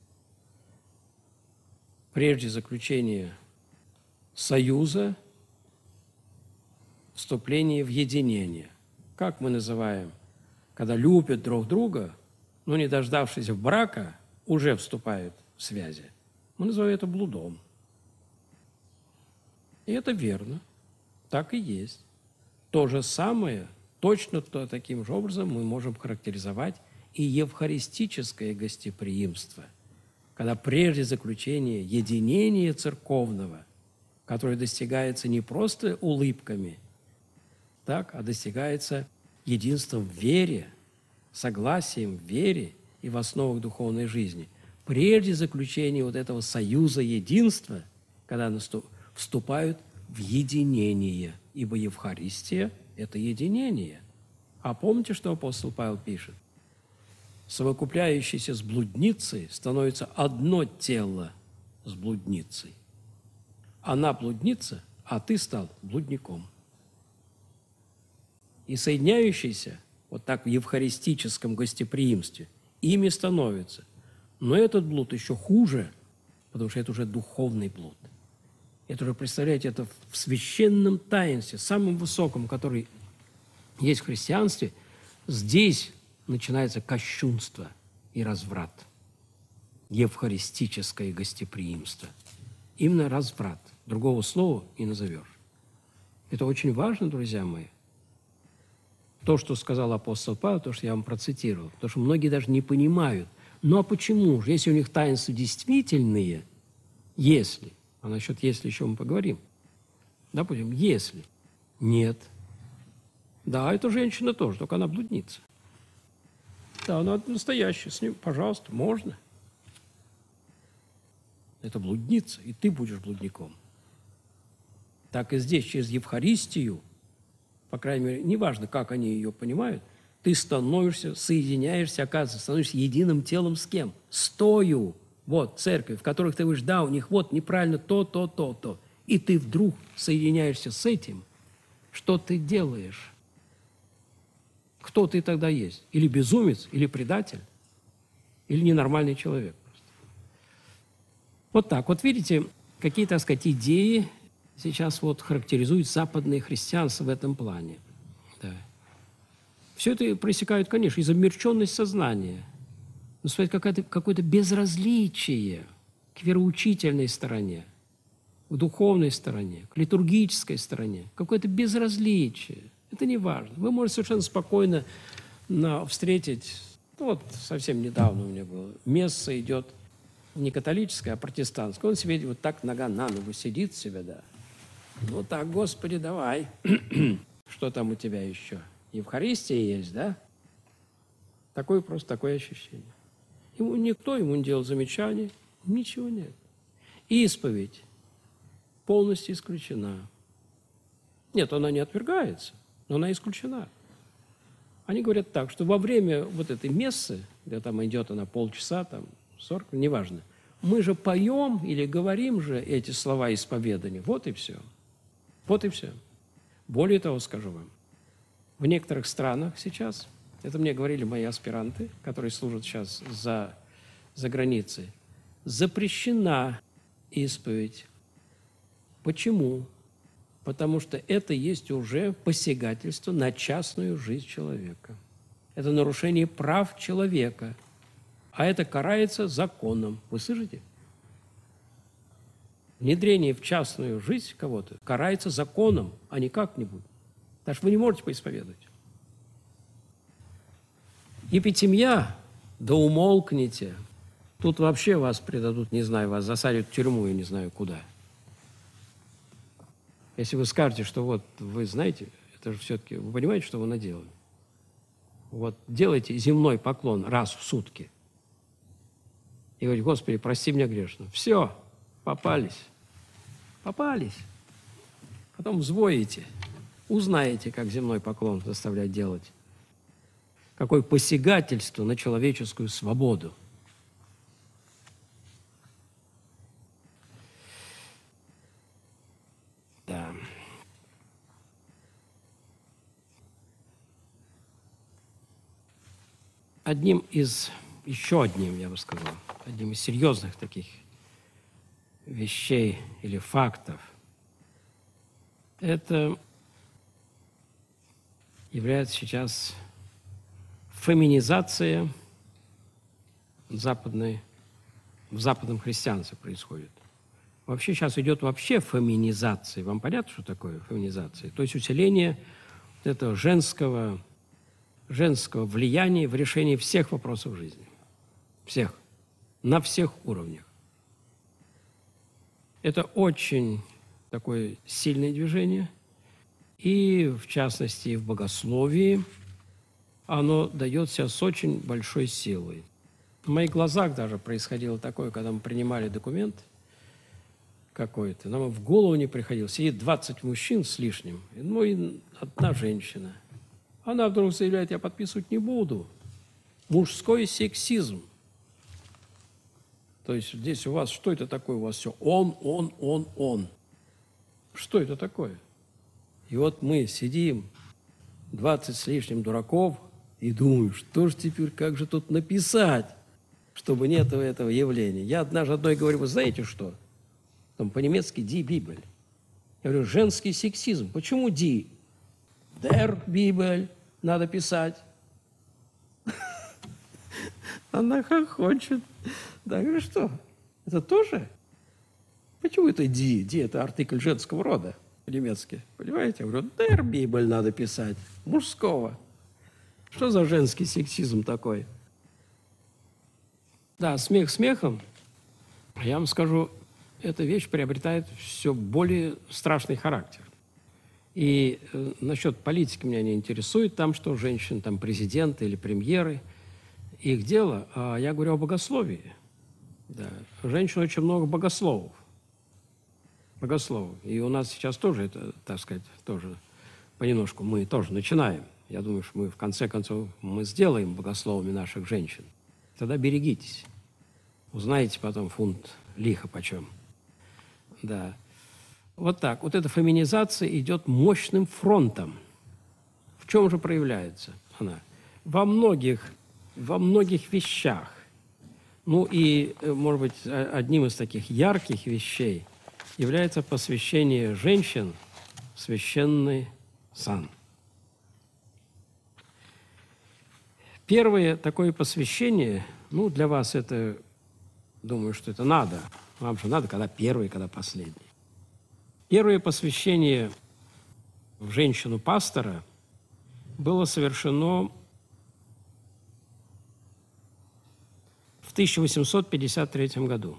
Прежде заключения союза, вступление в единение. Как мы называем, когда любят друг друга, но не дождавшись брака, уже вступают в связи. Мы называем это блудом. И это верно. Так и есть. То же самое, точно таким же образом мы можем характеризовать и евхаристическое гостеприимство, когда прежде заключения единения церковного, которое достигается не просто улыбками, а достигается единством в вере, согласием в вере и в основах духовной жизни. Прежде заключения вот этого союза единства, когда вступают в единение, ибо Евхаристия – это единение. А помните, что апостол Павел пишет? Совокупляющийся с блудницей становится одно тело с блудницей. Она блудница, а ты стал блудником. И соединяющийся вот так в евхаристическом гостеприимстве ими становится. Но этот блуд еще хуже, потому что это уже духовный блуд. Это уже, представляете, это в священном таинстве, самом высоком, который есть в христианстве, здесь начинается кощунство и разврат. Евхаристическое гостеприимство. Именно разврат. Другого слова не назовешь. Это очень важно, друзья мои. то, что сказал апостол Павел, то, что я вам процитировал. Потому что многие даже не понимают. Ну а почему же, если у них таинства действительные, если, а насчет если еще мы поговорим, допустим, если, нет. Да, эта женщина тоже, только она блудница. Да, она настоящая, с ним, пожалуйста, можно. Это блудница, и ты будешь блудником. Так и здесь, через Евхаристию, по крайней мере, неважно, как они ее понимают, ты становишься, соединяешься, оказывается, становишься единым телом с кем? С тою, вот, церковь, в которых ты говоришь, да, у них вот неправильно то. И ты вдруг соединяешься с этим. Что ты делаешь? Кто ты тогда есть? Или безумец, или предатель, или ненормальный человек. Вот так. Вот видите, какие, так сказать, идеи сейчас вот характеризуют западное христианство в этом плане. Да. Все это проистекает, конечно, из обмерченности сознания. Но какое-то безразличие к вероучительной стороне, к духовной стороне, к литургической стороне. Какое-то безразличие. Это не важно. Вы можете совершенно спокойно встретить, вот совсем недавно у меня было, месса идет не католическое, а протестантское. Он себе вот так нога на ногу сидит себе, да. Ну так, Господи, давай. Что там у тебя еще? Евхаристия есть, да? Такое ощущение. Никто ему не делал замечаний, ничего нет. Исповедь полностью исключена. Нет, она не отвергается, но она исключена. Они говорят так, что во время вот этой мессы, где там идет она полчаса, там 40, неважно, мы же поем или говорим же эти слова исповедания. Вот и все. Вот и все. Более того, скажу вам, в некоторых странах сейчас, это мне говорили мои аспиранты, которые служат сейчас за границей, запрещена исповедь. Почему? Потому что это есть уже посягательство на частную жизнь человека. Это нарушение прав человека. А это карается законом. Вы слышите? Внедрение в частную жизнь кого-то карается законом, а не как-нибудь. Потому что вы не можете поисповедовать. Епитемья, да умолкните. Тут вообще вас предадут, не знаю, вас засадят в тюрьму, я не знаю куда. Если вы скажете, что вот вы знаете, это же все-таки, вы понимаете, что вы наделали? Вот делайте земной поклон раз в сутки. И говорите, Господи, прости меня грешно. Все, попались. Попались. Потом взвоите, узнаете, как земной поклон заставлять делать. Какое посягательство на человеческую свободу. Да. Еще одним, я бы сказал, одним из серьезных таких вещей или фактов, это является сейчас феминизация в западном христианстве происходит. Вообще сейчас идет феминизация. Вам понятно, что такое феминизация? То есть усиление этого женского влияния в решении всех вопросов жизни. Всех. На всех уровнях. Это очень такое сильное движение. И, в частности, в богословии оно дает себя с очень большой силой. В моих глазах даже происходило такое, когда мы принимали документ какой-то, нам в голову не приходило. Сидит 20 мужчин с лишним, ну и одна женщина. Она вдруг заявляет, я подписывать не буду. Мужской сексизм. То есть здесь у вас, что это такое? У вас все он. Что это такое? И вот мы сидим, 20 с лишним дураков, и думаем, что же теперь, как же тут написать, чтобы нет этого явления. Я одной говорю, вы знаете что? Там по-немецки «die Bibel». Я говорю, женский сексизм. Почему «die»? «Der Bibel» надо писать. Она хохочет. Да, я говорю, что? Это тоже? Почему это «die»? «Die» – это артикль женского рода по-немецки. Понимаете? Я говорю, «Der Bibel» надо писать. Мужского. Что за женский сексизм такой? Да, смех смехом. Я вам скажу, эта вещь приобретает все более страшный характер. И насчет политики меня не интересует там, что женщины, там, президенты или премьеры, их дело. А я говорю о богословии. Да. Женщин очень много богословов. Богословов. И у нас сейчас тоже это, так сказать, тоже понемножку мы тоже начинаем. Я думаю, что мы в конце концов мы сделаем богословами наших женщин. Тогда берегитесь. Узнаете потом фунт лиха почем. Да. Вот так. Вот эта феминизация идет мощным фронтом. В чем же проявляется она? Во многих вещах. Ну и, может быть, одним из таких ярких вещей является посвящение женщин в священный сан. Первое такое посвящение, ну, для вас это, думаю, что это надо. Вам же надо, когда первый, когда последний. Первое посвящение в женщину-пастора было совершено в 1853 году.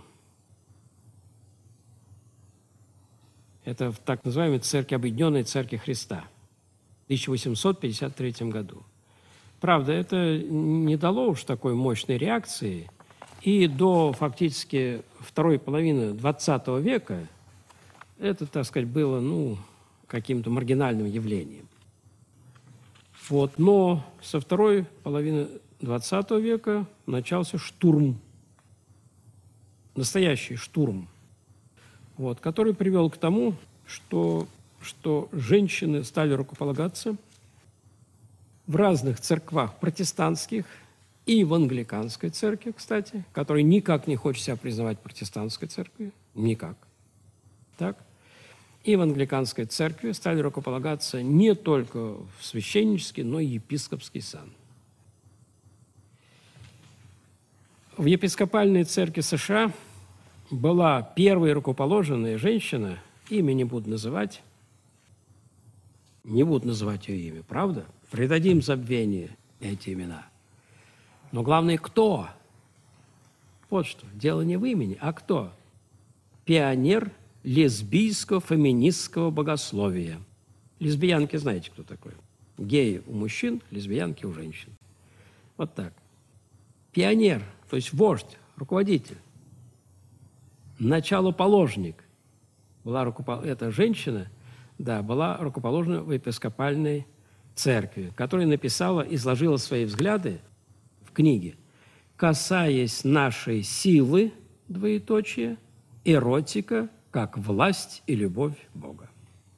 Это в так называемой церкви, Объединенной Церкви Христа, в 1853 году. Правда, это не дало уж такой мощной реакции, и до фактически второй половины XX века это, так сказать, было, ну, каким-то маргинальным явлением. Вот. Но со второй половины XX века начался штурм, настоящий штурм, вот, который привел к тому, что женщины стали рукополагаться в разных церквах протестантских и в англиканской церкви, кстати, которая никак не хочет себя признавать протестантской церковью, никак. Так? И в англиканской церкви стали рукополагаться не только в священнический, но и епископский сан. В епископальной церкви США была первая рукоположенная женщина, имя не буду называть ее имя, правда? Предадим забвению эти имена. Но главное, кто? Вот что, дело не в имени, а кто? Пионер лесбийского феминистского богословия. Лесбиянки знаете, кто такой? Геи у мужчин, лесбиянки у женщин. Вот так. Пионер, то есть вождь, руководитель, началоположник. Эта женщина, да, была рукоположена в епископальной церкви, которая написала, изложила свои взгляды в книге «Касаясь нашей силы, двоеточие, эротика, как власть и любовь Бога».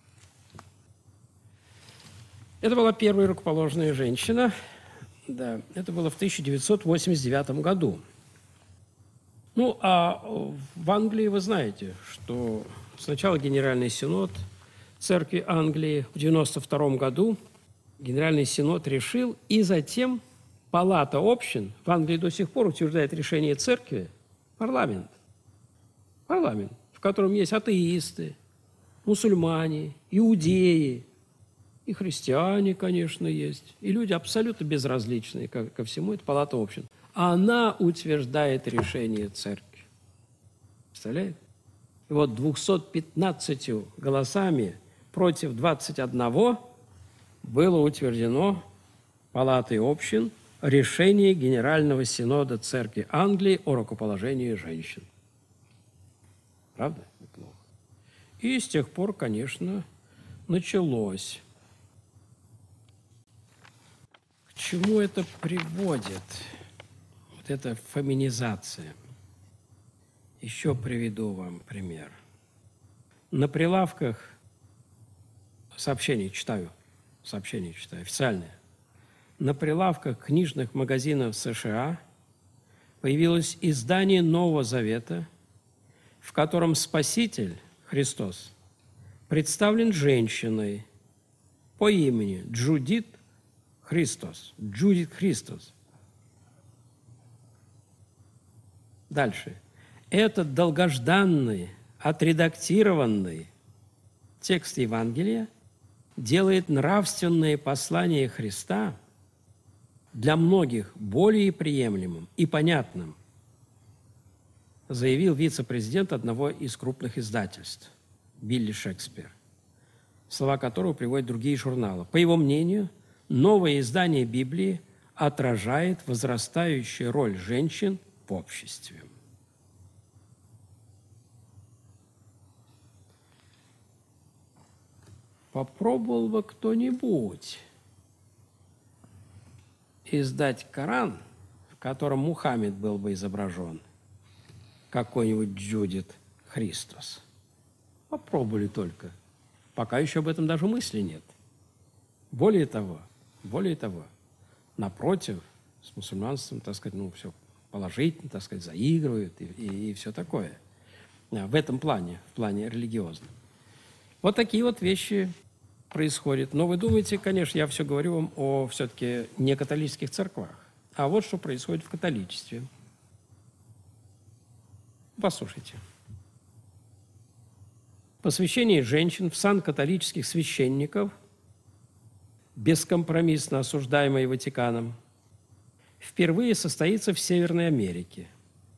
Это была первая рукоположенная женщина. Да, это было в 1989 году. Ну, а в Англии вы знаете, что сначала Генеральный Синод Церкви Англии в 1992 году Генеральный Синод решил, и затем Палата общин, в Англии до сих пор утверждает решение церкви, парламент, в котором есть атеисты, мусульмане, иудеи, и христиане, конечно, есть, и люди абсолютно безразличные ко всему, это Палата общин. Она утверждает решение церкви. Представляете? И вот 215 голосами против 21 было утверждено Палатой общин решение Генерального Синода Церкви Англии о рукоположении женщин. Правда? Неплохо. И с тех пор, конечно, началось. К чему это приводит? Вот эта феминизация. Еще приведу вам пример. На прилавках сообщения читаю, официальные. На прилавках книжных магазинов США появилось издание Нового Завета, в котором Спаситель, Христос, представлен женщиной по имени Джудит Христос. Дальше. Этот долгожданный, отредактированный текст Евангелия делает нравственное послание Христа для многих более приемлемым и понятным, заявил вице-президент одного из крупных издательств Билли Шекспир, слова которого приводят другие журналы. По его мнению, новое издание Библии отражает возрастающую роль женщин в обществе. Попробовал бы кто-нибудь издать Коран, в котором Мухаммед был бы изображен, какой-нибудь Джудит Христос? Попробовали только. Пока еще об этом даже мысли нет. Более того, напротив, с мусульманством, так сказать, все положительно, так сказать, заигрывают и все такое. В этом плане, в плане религиозном. Вот такие вот вещи происходят. Но вы думаете, конечно, я все говорю вам о все-таки не католических церквах. А вот что происходит в католичестве. Послушайте. Посвящение женщин в сан католических священников, бескомпромиссно осуждаемое Ватиканом, впервые состоится в Северной Америке.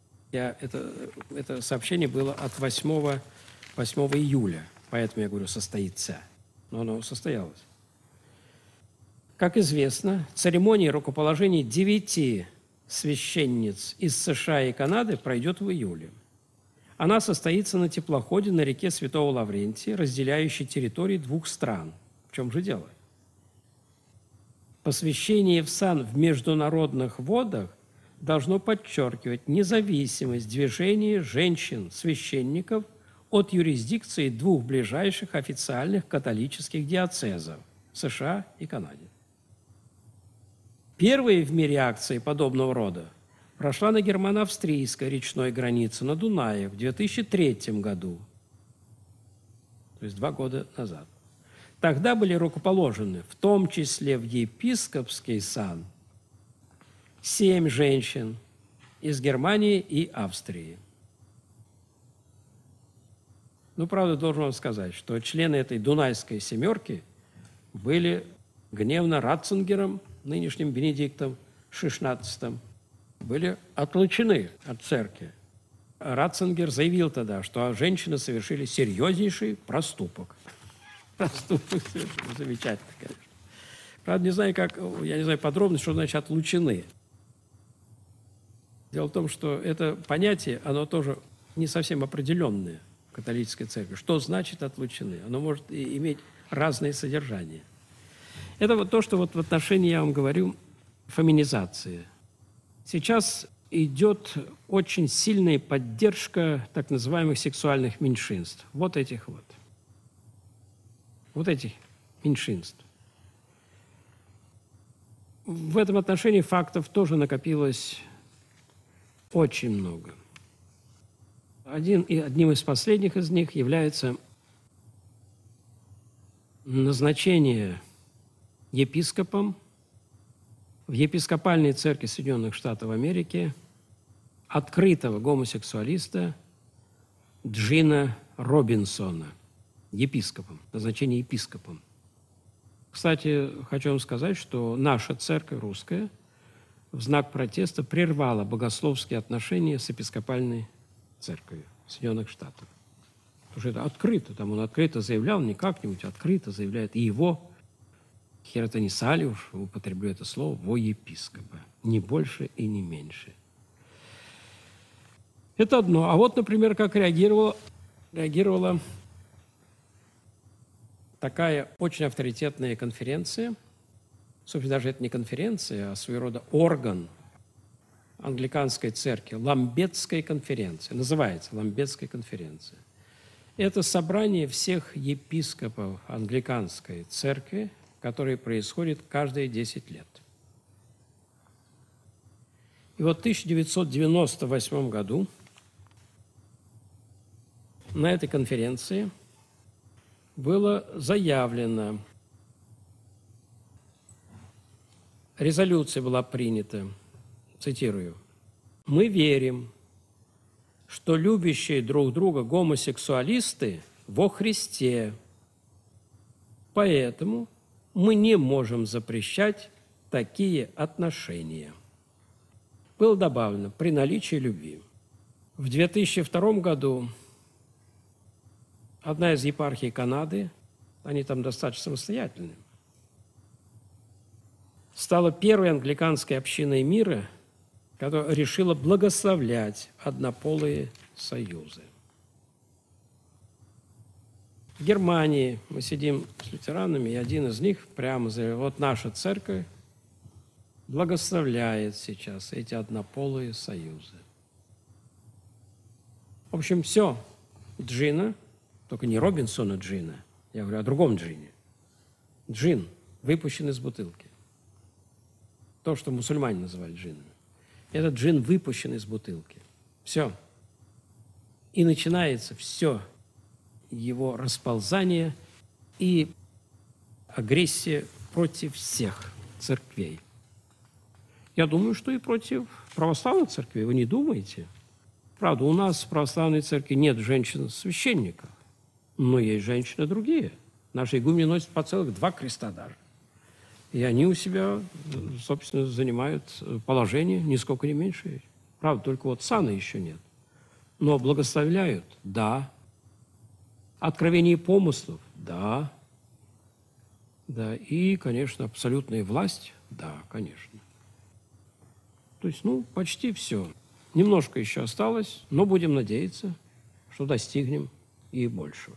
Это сообщение было от 8 июля, поэтому я говорю «состоится». Но оно состоялось. Как известно, церемония рукоположения 9 священниц из США и Канады пройдет в июле. Она состоится на теплоходе на реке Святого Лаврентия, разделяющей территории 2 стран. В чем же дело? Посвящение в сан в международных водах должно подчеркивать независимость движения женщин-священников от юрисдикции 2 ближайших официальных католических диоцезов – США и Канаде. Первая в мире акция подобного рода прошла на германо-австрийской речной границе на Дунае в 2003 году, то есть 2 года назад. Тогда были рукоположены, в том числе в епископский сан, 7 женщин из Германии и Австрии. Правда, должен вам сказать, что члены этой Дунайской семерки были гневно Ратцингером, нынешним Бенедиктом XVI, были отлучены от церкви. Ратцингер заявил тогда, что женщины совершили серьезнейший проступок. Проступок совершенно замечательный, конечно. Правда, я не знаю подробно, что значит «отлучены». Дело в том, что это понятие, оно тоже не совсем определенное в католической церкви. Что значит «отлучены»? Оно может иметь разные содержания. Это вот то, что вот в отношении, я вам говорю, феминизации. Сейчас идет очень сильная поддержка так называемых сексуальных меньшинств. Вот этих меньшинств. В этом отношении фактов тоже накопилось очень много. Одним из последних из них является назначение епископом в епископальной церкви Соединенных Штатов Америки открытого гомосексуалиста Джина Робинсона, епископом, назначение епископом. Кстати, хочу вам сказать, что наша церковь русская в знак протеста прервала богословские отношения с епископальной церковью Соединенных Штатов. Потому что это открыто, там он открыто заявлял, не как-нибудь, открыто заявляет, и его хиротонисали, уж употреблю это слово, во епископа. Ни больше и не меньше. Это одно. А вот, например, как реагировала такая очень авторитетная конференция. Собственно, даже это не конференция, а своего рода орган англиканской церкви, Ламбетская конференция. Называется Ламбетская конференция. Это собрание всех епископов англиканской церкви, которые происходят каждые 10 лет. И вот в 1998 году на этой конференции было заявлено, резолюция была принята, цитирую, «Мы верим, что любящие друг друга гомосексуалисты во Христе, поэтому мы не можем запрещать такие отношения. Было добавлено при наличии любви. В 2002 году одна из епархий Канады, они там достаточно самостоятельные, стала первой англиканской общиной мира, которая решила благословлять однополые союзы. В Германии мы сидим с лютеранами, и один из них прямо заявил: вот наша церковь благословляет сейчас эти однополые союзы. В общем, все. Джина, только не Робинсона Джина, я говорю о другом джине. Джин, выпущен из бутылки. То, что мусульмане называют джином. Этот джин выпущен из бутылки. Все. И начинается все его расползание и агрессия против всех церквей. Я думаю, что и против православной церкви. Вы не думаете? Правда, у нас в православной церкви нет женщин-священников, но есть женщины другие. Наши игумены носят по целых 2 креста даже. И они у себя, собственно, занимают положение нисколько не меньше. Правда, только вот сана еще нет. Но благословляют – да. Откровение помыслов – да. Да, и, конечно, абсолютная власть – да, конечно. То есть, почти все. Немножко еще осталось, но будем надеяться, что достигнем и большего.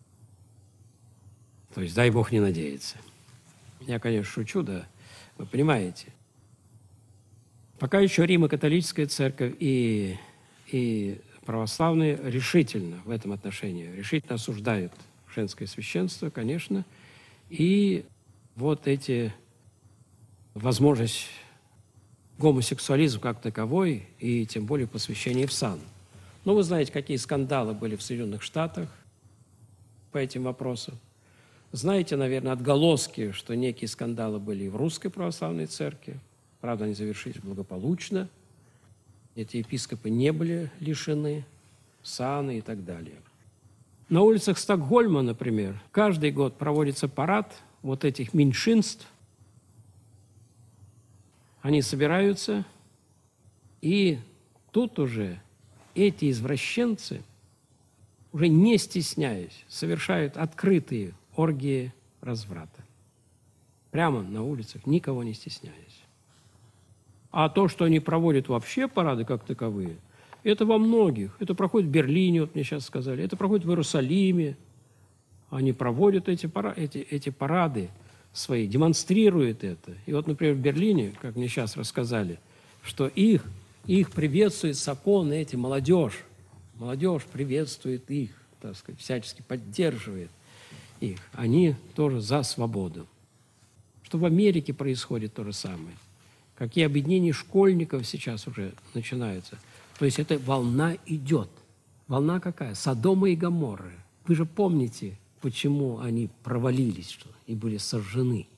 То есть, дай Бог не надеяться. Я, конечно, шучу, да, вы понимаете. Пока еще Римо-католическая церковь и православные решительно в этом отношении, решительно осуждают женское священство, конечно, и вот эти возможность гомосексуализм как таковой, и тем более посвящение в сан. Но вы знаете, какие скандалы были в Соединенных Штатах по этим вопросам. Знаете, наверное, отголоски, что некие скандалы были и в Русской Православной Церкви. Правда, они завершились благополучно. Эти епископы не были лишены саны и так далее. На улицах Стокгольма, например, каждый год проводится парад вот этих меньшинств. Они собираются, и тут уже эти извращенцы, уже не стесняясь, совершают открытые оргии разврата. Прямо на улицах, никого не стесняясь. А то, что они проводят вообще парады как таковые, это во многих. Это проходит в Берлине, вот мне сейчас сказали, это проходит в Иерусалиме. Они проводят эти парады свои, демонстрируют это. И вот, например, в Берлине, как мне сейчас рассказали, что их приветствует с окон эти молодежь. Молодежь приветствует их, так сказать, всячески поддерживает их. Они тоже за свободу. Что в Америке происходит то же самое. Какие объединения школьников сейчас уже начинаются. То есть эта волна идет. Волна какая? Содома и Гоморры. Вы же помните, почему они провалились и были сожжены.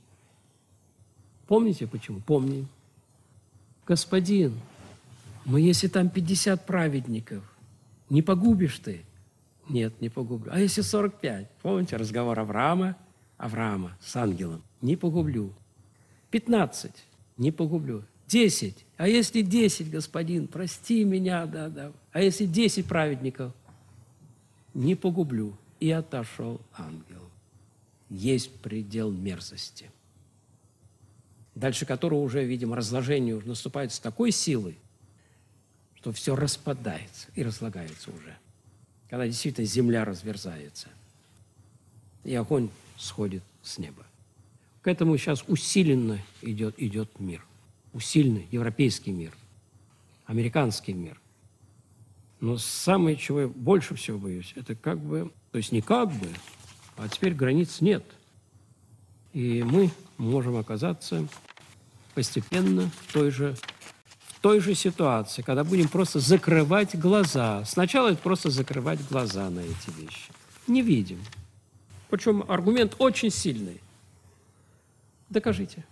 Помните почему? Помним. Господин, но если там 50 праведников, не погубишь ты? Нет, не погублю. А если 45? Помните разговор Авраама с ангелом? Не погублю. 15? Не погублю. 10? А если 10, господин, прости меня, да. А если 10 праведников? Не погублю. И отошел ангел. Есть предел мерзости, дальше которого уже, видимо, разложение уже наступает с такой силой, что все распадается и разлагается уже. Когда действительно земля разверзается, и огонь сходит с неба. К этому сейчас усиленно идет мир. Усиленный европейский мир, американский мир. Но самое, чего я больше всего боюсь, это то есть не а теперь границ нет. И мы можем оказаться постепенно в той же ситуации, когда будем просто закрывать глаза. Сначала это просто закрывать глаза на эти вещи. Не видим. Причем аргумент очень сильный. Докажите.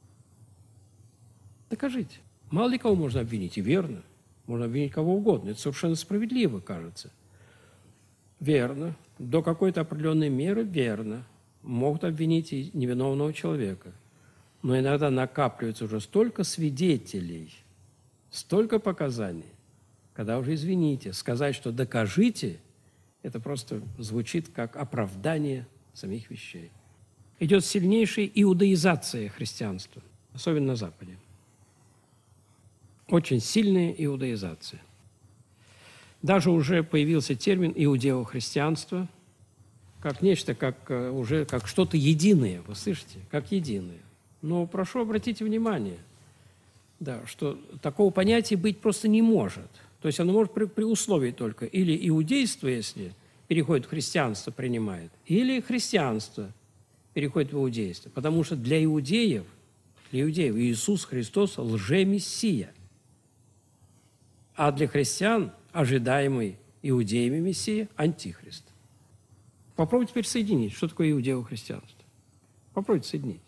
Докажите. Мало ли кого можно обвинить, и верно. Можно обвинить кого угодно. Это совершенно справедливо, кажется. Верно. До какой-то определенной меры верно. Могут обвинить и невиновного человека. Но иногда накапливается уже столько свидетелей, столько показаний, когда уже, извините, сказать, что докажите, это просто звучит как оправдание самих вещей. Идет сильнейшая иудаизация христианства, особенно на Западе. Очень сильная иудаизация. Даже уже появился термин иудео-христианство, как нечто, уже как что-то единое, вы слышите, как единое. Но прошу обратите внимание, да, что такого понятия быть просто не может. То есть оно может при условии только или иудейство, если переходит в христианство, принимает, или христианство переходит в иудейство. Потому что для иудеев Иисус Христос – лже-мессия. А для христиан ожидаемый иудеями мессия – антихрист. Попробуйте теперь соединить, что такое иудео-христианство. Попробуйте соединить.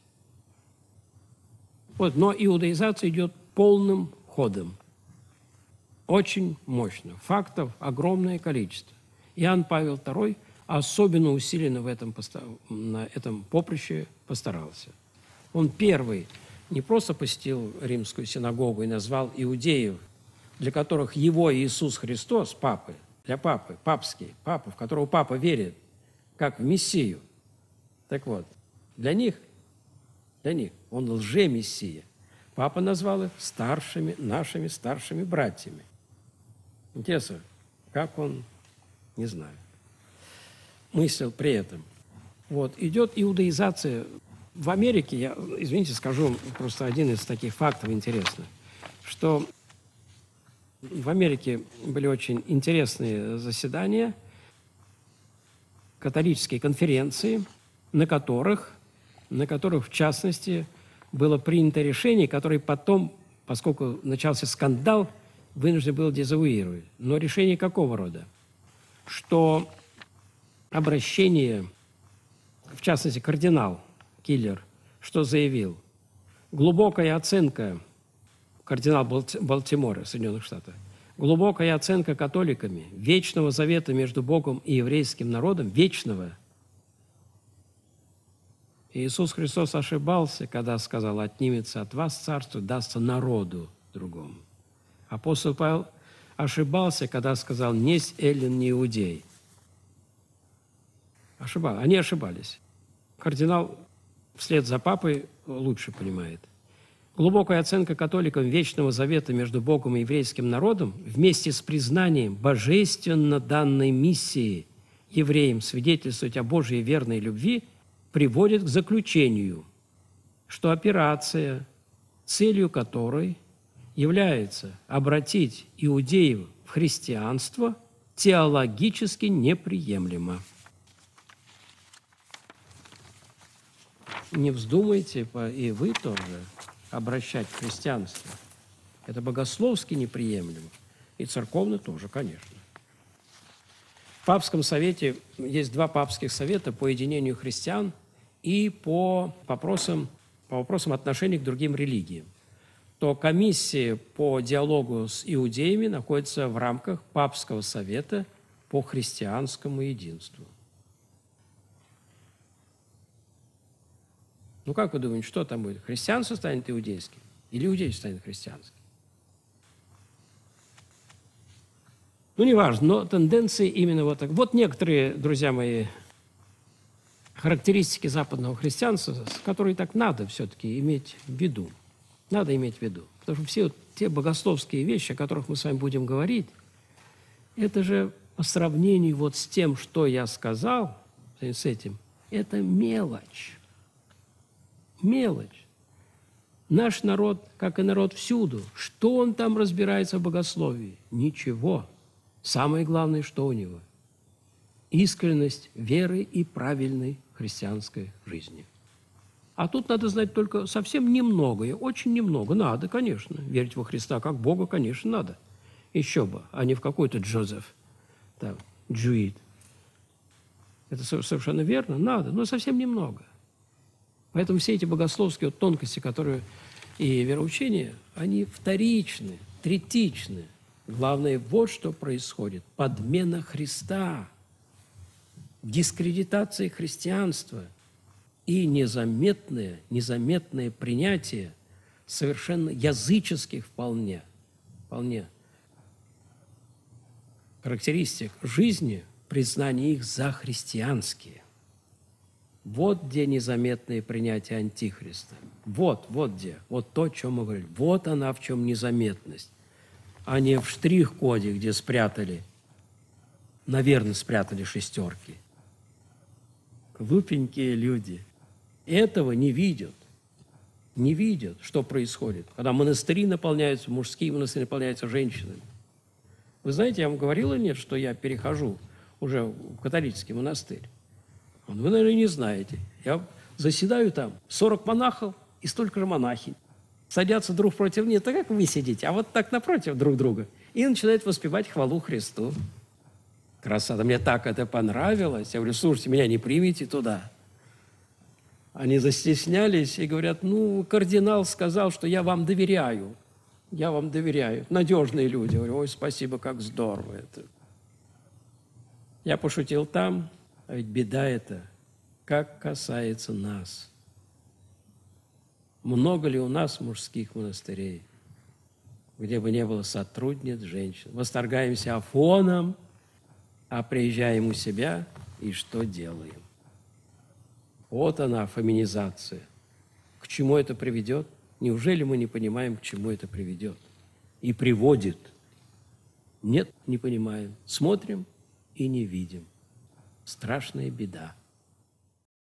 Вот, но иудаизация идет полным ходом. Очень мощно. Фактов огромное количество. Иоанн Павел II особенно усиленно на этом поприще постарался. Он первый не просто посетил римскую синагогу и назвал иудеев, для которых его Иисус Христос, папы, для папы, папский, папа, в которого папа верит, как в Мессию. Так вот, для них он лже-мессия. Папа назвал их нашими старшими братьями. Интересно, как он, не знаю, мыслил при этом. Вот, идет иудаизация. В Америке, я, извините, скажу просто один из таких фактов интересных, что в Америке были очень интересные заседания, католические конференции, на которых, в частности, было принято решение, которое потом, поскольку начался скандал, вынужден был дезавуировать. Но решение какого рода? Что обращение, в частности, кардинал Киллер, что заявил? Глубокая оценка, кардинал Балтимора, Соединенных Штатов, глубокая оценка католиками вечного завета между Богом и еврейским народом, вечного. Иисус Христос ошибался, когда сказал: «Отнимется от вас царство, дастся народу другому». Апостол Павел ошибался, когда сказал: «Несть эллин, не иудей». Они ошибались. Кардинал вслед за папой лучше понимает. Глубокая оценка католикам вечного завета между Богом и еврейским народом вместе с признанием божественно данной миссии евреям свидетельствовать о Божьей верной любви приводит к заключению, что операция, целью которой является обратить иудеев в христианство, теологически неприемлема. Не вздумайте, и вы тоже, обращать в христианство. Это богословски неприемлемо. И церковно тоже, конечно. В Папском совете есть 2 папских совета по единению христиан и по вопросам отношений к другим религиям. То комиссия по диалогу с иудеями находится в рамках Папского совета по христианскому единству. Ну, как вы думаете, что там будет? Христианство станет иудейским или иудейство станет христианским? Ну, неважно, но тенденции именно вот так. Вот некоторые, друзья мои, характеристики западного христианства, которые так надо все-таки иметь в виду. Надо иметь в виду. Потому что все вот те богословские вещи, о которых мы с вами будем говорить, это же по сравнению вот с тем, что я сказал, с этим, это мелочь. Мелочь. Наш народ, как и народ всюду, что он там разбирается в богословии? Ничего. Самое главное, что у него? Искренность веры и правильной христианской жизни. А тут надо знать только совсем немногое, очень немного. Надо, конечно. Верить во Христа как Бога, конечно, надо. Еще бы, а не в какой-то Джозеф, там, Джуид. Это совершенно верно, надо, но совсем немного. Поэтому все эти богословские тонкости, которые и вероучения, они вторичны, третичны. Главное, вот что происходит. Подмена Христа, дискредитация христианства. и незаметное принятие совершенно языческих вполне характеристик жизни, признание их за христианские. Вот где незаметное принятие Антихриста. Вот где. Вот то, о чем мы говорили. Вот она в чем незаметность. А не в штрих-коде, где спрятали, наверное, спрятали шестерки. Глупенькие люди этого не видят. Не видят, что происходит, когда монастыри наполняются, мужские монастыри наполняются женщинами. Вы знаете, я вам говорил или нет, что я перехожу уже в католический монастырь? Вы, наверное, не знаете. Я заседаю там, 40 монахов и столько же монахинь. Садятся друг против не так, как вы сидите, а вот так напротив друг друга. И начинают воспевать хвалу Христу. Красота. Мне так это понравилось. Я говорю, слушайте, меня не примите туда. Они застеснялись и говорят, ну, кардинал сказал, что я вам доверяю. Я вам доверяю. Надежные люди. Я говорю, ой, спасибо, как здорово это. Я пошутил там, а ведь беда это, как касается нас. Много ли у нас мужских монастырей, где бы не было сотрудниц женщин? Восторгаемся Афоном, а приезжаем у себя и что делаем? Вот она, феминизация. К чему это приведет? Неужели мы не понимаем, к чему это приведет? И приводит. Нет, не понимаем. Смотрим и не видим. Страшная беда.